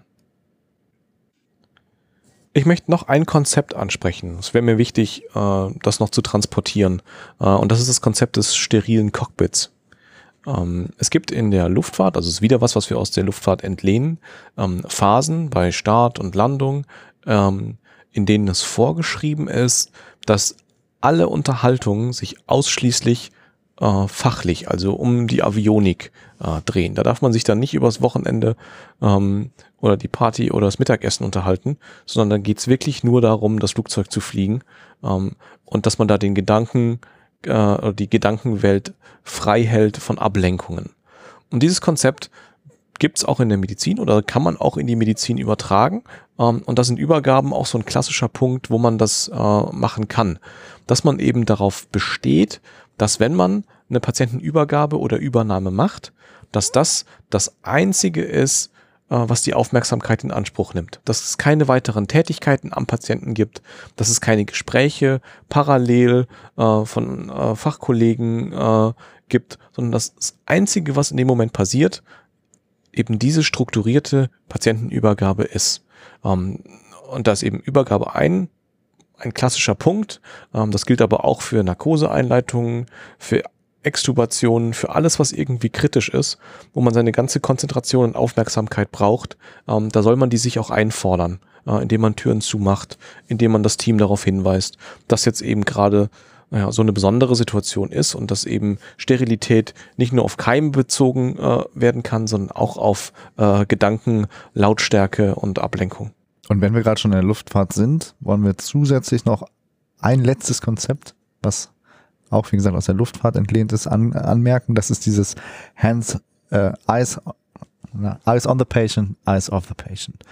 Ich möchte noch ein Konzept ansprechen. Es wäre mir wichtig, äh, das noch zu transportieren. Äh, und das ist das Konzept des sterilen Cockpits. Ähm, es gibt in der Luftfahrt, also es ist wieder was, was wir aus der Luftfahrt entlehnen, ähm, Phasen bei Start und Landung, ähm, in denen es vorgeschrieben ist, dass alle Unterhaltungen sich ausschließlich äh, fachlich, also um die Avionik äh, drehen. Da darf man sich dann nicht übers Wochenende ähm, oder die Party oder das Mittagessen unterhalten, sondern da geht's wirklich nur darum, das Flugzeug zu fliegen ähm, und dass man da den Gedanken, äh, die Gedankenwelt frei hält von Ablenkungen. Und dieses Konzept gibt's auch in der Medizin oder kann man auch in die Medizin übertragen. Ähm, und da sind Übergaben auch so ein klassischer Punkt, wo man das äh, machen kann. Dass man eben darauf besteht, dass wenn man eine Patientenübergabe oder Übernahme macht, dass das das Einzige ist, äh, was die Aufmerksamkeit in Anspruch nimmt. Dass es keine weiteren Tätigkeiten am Patienten gibt, dass es keine Gespräche parallel äh, von äh, Fachkollegen äh, gibt, sondern dass das Einzige, was in dem Moment passiert, eben diese strukturierte Patientenübergabe ist. Ähm, und da ist eben Übergabe ein, ein klassischer Punkt. Ähm, das gilt aber auch für Narkoseeinleitungen, für Extubationen, für alles, was irgendwie kritisch ist, wo man seine ganze Konzentration und Aufmerksamkeit braucht. Ähm, da soll man die sich auch einfordern, äh, indem man Türen zumacht, indem man das Team darauf hinweist, dass jetzt eben gerade naja, so eine besondere Situation ist und dass eben Sterilität nicht nur auf Keime bezogen äh, werden kann, sondern auch auf äh, Gedanken, Lautstärke und Ablenkung. Und wenn wir gerade schon in der Luftfahrt sind, wollen wir zusätzlich noch ein letztes Konzept, was auch wie gesagt aus der Luftfahrt entlehnt ist, an, anmerken. Das ist dieses Hands, äh, Eyes, na, Eyes on the Patient, Eyes off the Patient.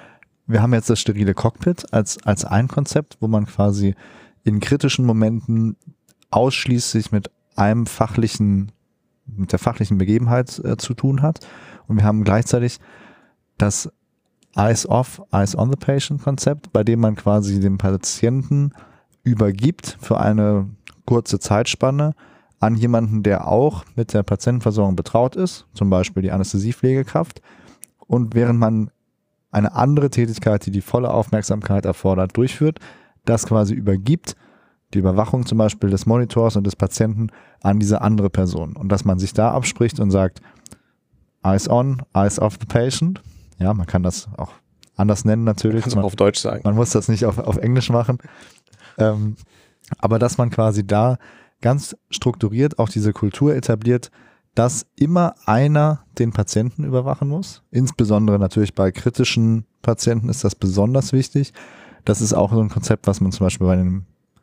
Wir haben jetzt das sterile Cockpit als, als ein Konzept, wo man quasi in kritischen Momenten ausschließlich mit einem fachlichen, mit der fachlichen Begebenheit äh, zu tun hat. Und wir haben gleichzeitig das Eyes off, Eyes on the Patient Konzept, bei dem man quasi dem Patienten übergibt für eine kurze Zeitspanne an jemanden, der auch mit der Patientenversorgung betraut ist, zum Beispiel die Anästhesiepflegekraft. Und während man eine andere Tätigkeit, die die volle Aufmerksamkeit erfordert, durchführt, das quasi übergibt, die Überwachung zum Beispiel des Monitors und des Patienten an diese andere Person. Und dass man sich da abspricht und sagt, Eyes on, Eyes off the Patient. Ja, man kann das auch anders nennen natürlich. Kannst du auch auf Deutsch sagen. Man muss das nicht auf, auf Englisch machen. Ähm, aber dass man quasi da ganz strukturiert auch diese Kultur etabliert, dass immer einer den Patienten überwachen muss. Insbesondere natürlich bei kritischen Patienten ist das besonders wichtig. Das ist auch so ein Konzept, was man zum Beispiel bei einem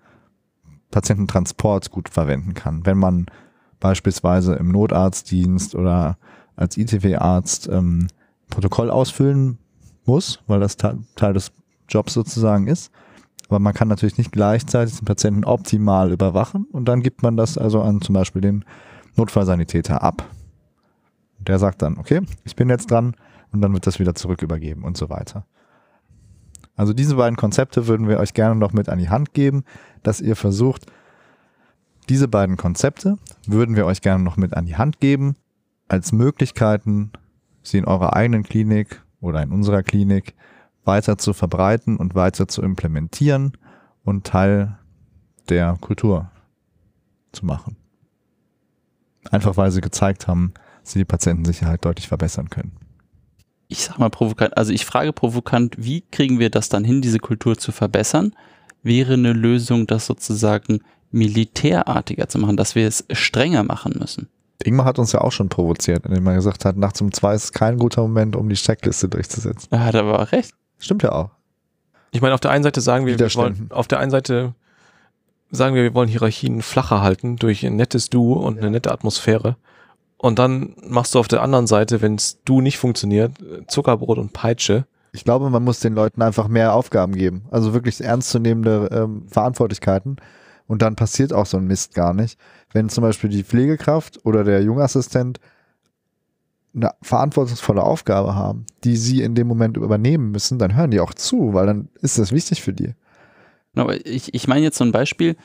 Patiententransport gut verwenden kann. Wenn man beispielsweise im Notarztdienst oder als I T W-Arzt ähm, Protokoll ausfüllen muss, weil das Teil des Jobs sozusagen ist. Aber man kann natürlich nicht gleichzeitig den Patienten optimal überwachen und dann gibt man das also an zum Beispiel den Notfallsanitäter ab. Der sagt dann, okay, ich bin jetzt dran und dann wird das wieder zurück übergeben und so weiter. Also diese beiden Konzepte würden wir euch gerne noch mit an die Hand geben, dass ihr versucht, diese beiden Konzepte würden wir euch gerne noch mit an die Hand geben, als Möglichkeiten, sie in eurer eigenen Klinik oder in unserer Klinik weiter zu verbreiten und weiter zu implementieren und Teil der Kultur zu machen. Einfach weil sie gezeigt haben, dass sie die Patientensicherheit deutlich verbessern können. Ich sag mal provokant, also ich frage provokant, wie kriegen wir das dann hin, diese Kultur zu verbessern? Wäre eine Lösung, das sozusagen militärartiger zu machen, dass wir es strenger machen müssen? Ingmar hat uns ja auch schon provoziert, indem er gesagt hat, nachts um zwei ist kein guter Moment, um die Checkliste durchzusetzen. Er hat aber auch recht. Stimmt ja auch. Ich meine, auf der einen Seite sagen wir, wir wollen, auf der einen Seite sagen wir, wir wollen Hierarchien flacher halten durch ein nettes Du und ja. eine nette Atmosphäre. Und dann machst du auf der anderen Seite, wenn es Du nicht funktioniert, Zuckerbrot und Peitsche. Ich glaube, man muss den Leuten einfach mehr Aufgaben geben. Also wirklich ernstzunehmende ähm, Verantwortlichkeiten. Und dann passiert auch so ein Mist gar nicht. Wenn zum Beispiel die Pflegekraft oder der Jungassistent eine verantwortungsvolle Aufgabe haben, die sie in dem Moment übernehmen müssen, dann hören die auch zu, weil dann ist das wichtig für die. Aber ich, ich meine jetzt so ein Beispiel,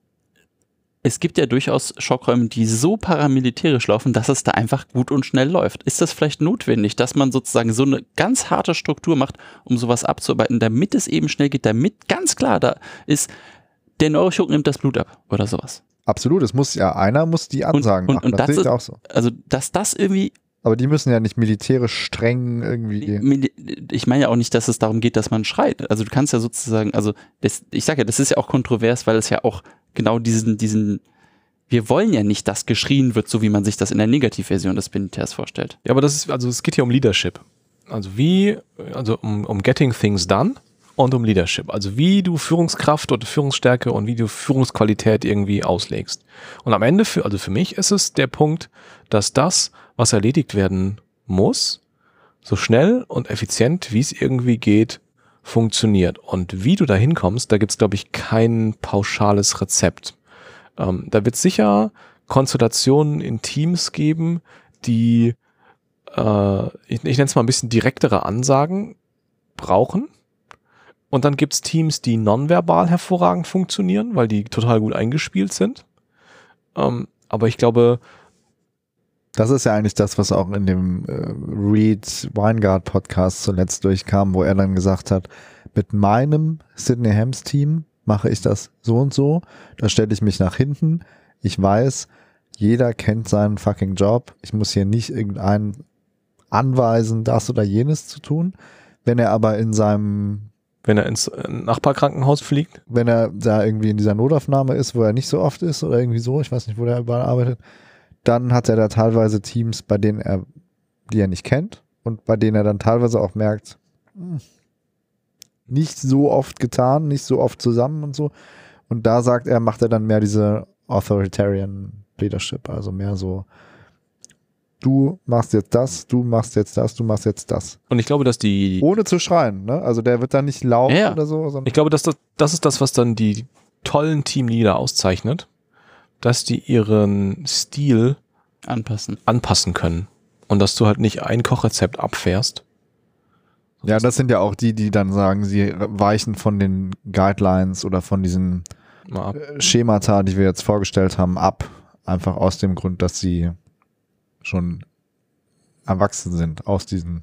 es gibt ja durchaus Schockräume, die so paramilitärisch laufen, dass es da einfach gut und schnell läuft. Ist das vielleicht notwendig, dass man sozusagen so eine ganz harte Struktur macht, um sowas abzuarbeiten, damit es eben schnell geht, damit ganz klar da ist, der Neurochirurg nimmt das Blut ab oder sowas? Absolut, es muss ja, einer muss die Ansagen und, und, machen, und das, das sehe ist ich auch so. Also, dass das irgendwie... Aber die müssen ja nicht militärisch streng irgendwie... Ich meine ja auch nicht, dass es darum geht, dass man schreit. Also du kannst ja sozusagen, also das, ich sage ja, das ist ja auch kontrovers, weil es ja auch genau diesen, diesen, wir wollen ja nicht, dass geschrien wird, so wie man sich das in der Negativversion des Militärs vorstellt. Ja, aber das ist, also es geht hier um Leadership. Also wie, also um, um getting things done und um Leadership. Also wie du Führungskraft oder Führungsstärke und wie du Führungsqualität irgendwie auslegst. Und am Ende, für, also für mich ist es der Punkt, dass das, was erledigt werden muss, so schnell und effizient, wie es irgendwie geht, funktioniert. Und wie du da hinkommst, da gibt es, glaube ich, kein pauschales Rezept. Ähm, da wird es sicher Konstellationen in Teams geben, die, äh, ich, ich nenne es mal ein bisschen direktere Ansagen brauchen. Und dann gibt es Teams, die nonverbal hervorragend funktionieren, weil die total gut eingespielt sind. Ähm, aber ich glaube, das ist ja eigentlich das, was auch in dem äh, Reed-Weingart-Podcast zuletzt durchkam, wo er dann gesagt hat, mit meinem Sidney Hems-Team mache ich das so und so, da stelle ich mich nach hinten, ich weiß, jeder kennt seinen fucking Job, ich muss hier nicht irgendeinen anweisen, das oder jenes zu tun. Wenn er aber in seinem Wenn er ins Nachbarkrankenhaus fliegt? Wenn er da irgendwie in dieser Notaufnahme ist, wo er nicht so oft ist oder irgendwie so, ich weiß nicht, wo der überall arbeitet, dann hat er da teilweise Teams, bei denen er, die er nicht kennt und bei denen er dann teilweise auch merkt, hm, nicht so oft getan, nicht so oft zusammen und so. Und da sagt er, macht er dann mehr diese Authoritarian Leadership, also mehr so, du machst jetzt das, du machst jetzt das, du machst jetzt das. Und ich glaube, dass die... Ohne zu schreien, ne? Also der wird dann nicht laut ja, oder so. Sondern ich glaube, dass das, das ist das, was dann die tollen Teamleader auszeichnet, dass die ihren Stil anpassen. anpassen können. Und dass du halt nicht ein Kochrezept abfährst. Ja, das sind ja auch die, die dann sagen, sie weichen von den Guidelines oder von diesen Schemata, die wir jetzt vorgestellt haben, ab. Einfach aus dem Grund, dass sie schon erwachsen sind aus diesen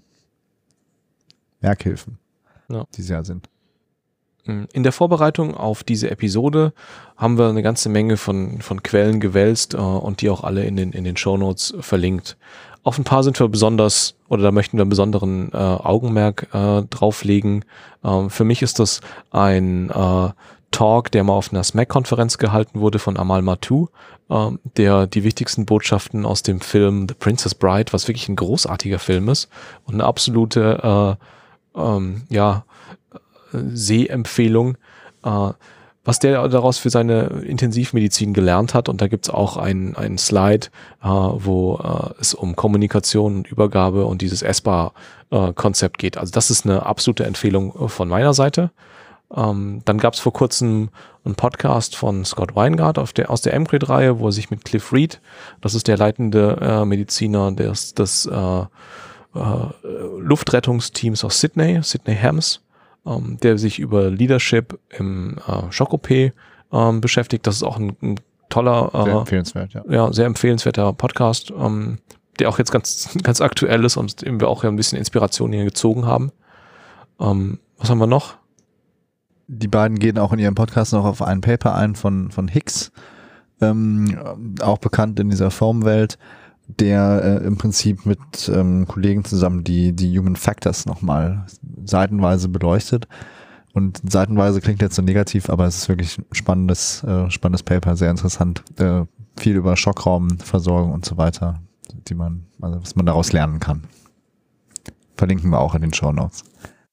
Merkhilfen, ja. die sie ja sind. In der Vorbereitung auf diese Episode haben wir eine ganze Menge von, von Quellen gewälzt äh, und die auch alle in den, in den Shownotes verlinkt. Auf ein paar sind wir besonders, oder da möchten wir einen besonderen äh, Augenmerk äh, drauflegen. Ähm, für mich ist das ein äh, Talk, der mal auf einer S M A C-Konferenz gehalten wurde von Amal Mattu, ähm, der die wichtigsten Botschaften aus dem Film The Princess Bride, was wirklich ein großartiger Film ist und eine absolute äh, ähm, ja, Sehempfehlung, äh, was der daraus für seine Intensivmedizin gelernt hat. Und da gibt's auch einen einen Slide, äh, wo äh, es um Kommunikation und Übergabe und dieses E S P A-Konzept geht. Also das ist eine absolute Empfehlung von meiner Seite. Ähm, dann gab's vor kurzem einen Podcast von Scott Weingart auf der, aus der M C R E D-Reihe, wo er sich mit Cliff Reed, das ist der leitende äh, Mediziner des, des äh, äh, Luftrettungsteams aus Sydney, Sydney Hams, ähm, der sich über Leadership im äh, Shock-O P ähm, beschäftigt. Das ist auch ein, ein toller, äh, sehr empfehlenswert, ja. ja, sehr empfehlenswerter Podcast, ähm, der auch jetzt ganz, ganz aktuell ist und dem wir auch ja ein bisschen Inspiration hier gezogen haben. Ähm, was haben wir noch? Die beiden gehen auch in ihrem Podcast noch auf ein Paper ein von, von Higgs, ähm, auch bekannt in dieser Formwelt, der äh, im Prinzip mit ähm, Kollegen zusammen die, die Human Factors nochmal seitenweise beleuchtet. Und seitenweise klingt jetzt so negativ, aber es ist wirklich ein spannendes, äh, spannendes Paper, sehr interessant. Äh, viel über Schockraumversorgung und so weiter, die man, also was man daraus lernen kann. Verlinken wir auch in den Shownotes.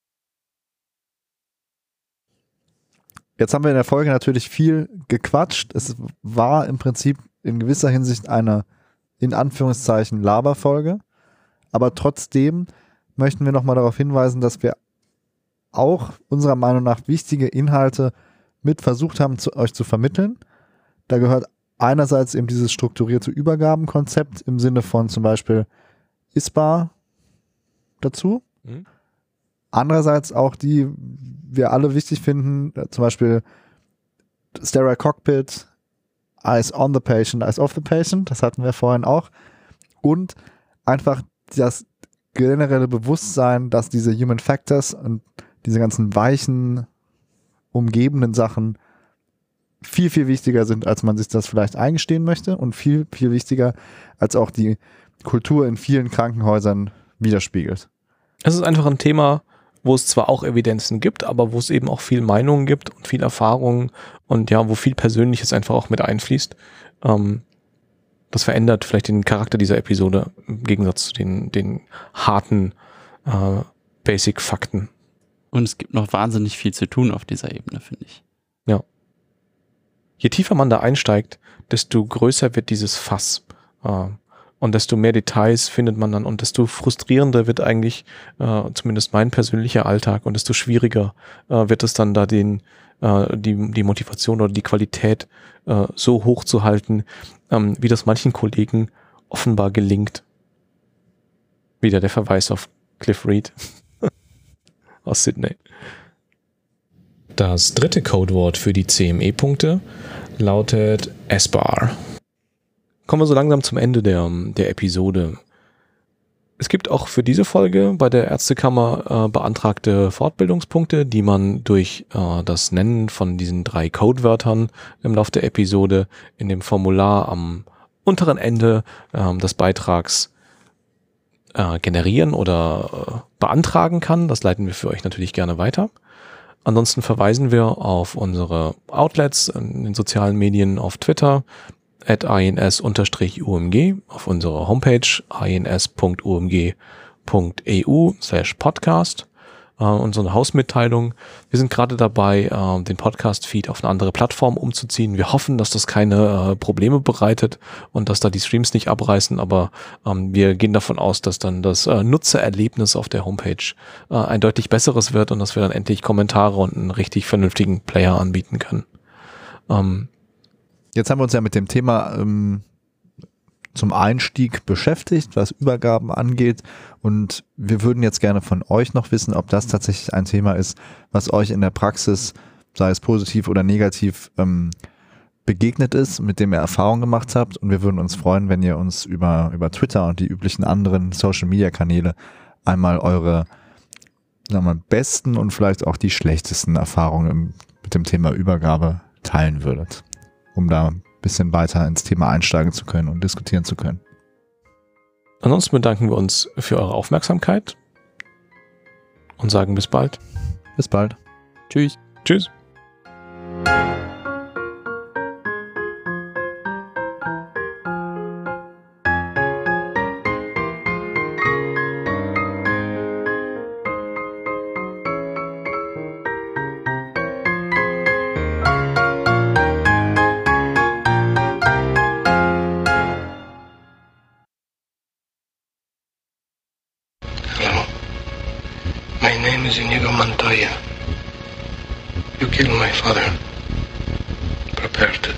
Jetzt haben wir in der Folge natürlich viel gequatscht. Es war im Prinzip in gewisser Hinsicht eine, in Anführungszeichen, Laberfolge. Aber trotzdem möchten wir nochmal darauf hinweisen, dass wir auch unserer Meinung nach wichtige Inhalte mit versucht haben, zu, euch zu vermitteln. Da gehört einerseits eben dieses strukturierte Übergabenkonzept im Sinne von zum Beispiel I S P A dazu. Mhm. Andererseits auch die, wir alle wichtig finden, zum Beispiel Sterile Cockpit, Eyes on the Patient, Eyes off the Patient, das hatten wir vorhin auch. Und einfach das generelle Bewusstsein, dass diese Human Factors und diese ganzen weichen, umgebenden Sachen viel, viel wichtiger sind, als man sich das vielleicht eingestehen möchte und viel, viel wichtiger, als auch die Kultur in vielen Krankenhäusern widerspiegelt. Es ist einfach ein Thema, wo es zwar auch Evidenzen gibt, aber wo es eben auch viel Meinungen gibt und viel Erfahrungen und ja, wo viel Persönliches einfach auch mit einfließt. Ähm, das verändert vielleicht den Charakter dieser Episode im Gegensatz zu den, den harten äh, Basic-Fakten. Und es gibt noch wahnsinnig viel zu tun auf dieser Ebene, finde ich. Ja. Je tiefer man da einsteigt, desto größer wird dieses Fass. Äh, Und desto mehr Details findet man dann und desto frustrierender wird eigentlich äh, zumindest mein persönlicher Alltag und desto schwieriger äh, wird es dann da den äh, die die Motivation oder die Qualität äh, so hoch zu halten, ähm, wie das manchen Kollegen offenbar gelingt. Wieder der Verweis auf Cliff Reed aus Sydney. Das dritte Codewort für die C M E-Punkte lautet S B A R. Kommen wir so langsam zum Ende der, der Episode. Es gibt auch für diese Folge bei der Ärztekammer äh, beantragte Fortbildungspunkte, die man durch äh, das Nennen von diesen drei Codewörtern im Laufe der Episode in dem Formular am unteren Ende äh, des Beitrags äh, generieren oder äh, beantragen kann. Das leiten wir für euch natürlich gerne weiter. Ansonsten verweisen wir auf unsere Outlets in den sozialen Medien, auf Twitter, at ins-umg, auf unserer Homepage ins.umg.eu slash podcast. Äh, unsere Hausmitteilung. Wir sind gerade dabei, äh, den Podcast-Feed auf eine andere Plattform umzuziehen. Wir hoffen, dass das keine äh, Probleme bereitet und dass da die Streams nicht abreißen, aber ähm, wir gehen davon aus, dass dann das äh, Nutzererlebnis auf der Homepage äh, ein deutlich besseres wird und dass wir dann endlich Kommentare und einen richtig vernünftigen Player anbieten können. Ähm, Jetzt haben wir uns ja mit dem Thema ähm, zum Einstieg beschäftigt, was Übergaben angeht, und wir würden jetzt gerne von euch noch wissen, ob das tatsächlich ein Thema ist, was euch in der Praxis, sei es positiv oder negativ, ähm, begegnet ist, mit dem ihr Erfahrung gemacht habt, und wir würden uns freuen, wenn ihr uns über, über Twitter und die üblichen anderen Social-Media-Kanäle einmal eure, sagen wir mal, besten und vielleicht auch die schlechtesten Erfahrungen im, mit dem Thema Übergabe teilen würdet, um da ein bisschen weiter ins Thema einsteigen zu können und diskutieren zu können. Ansonsten bedanken wir uns für eure Aufmerksamkeit und sagen bis bald. Bis bald. Tschüss. Tschüss. Inigo Montoya. You killed my father. Prepare to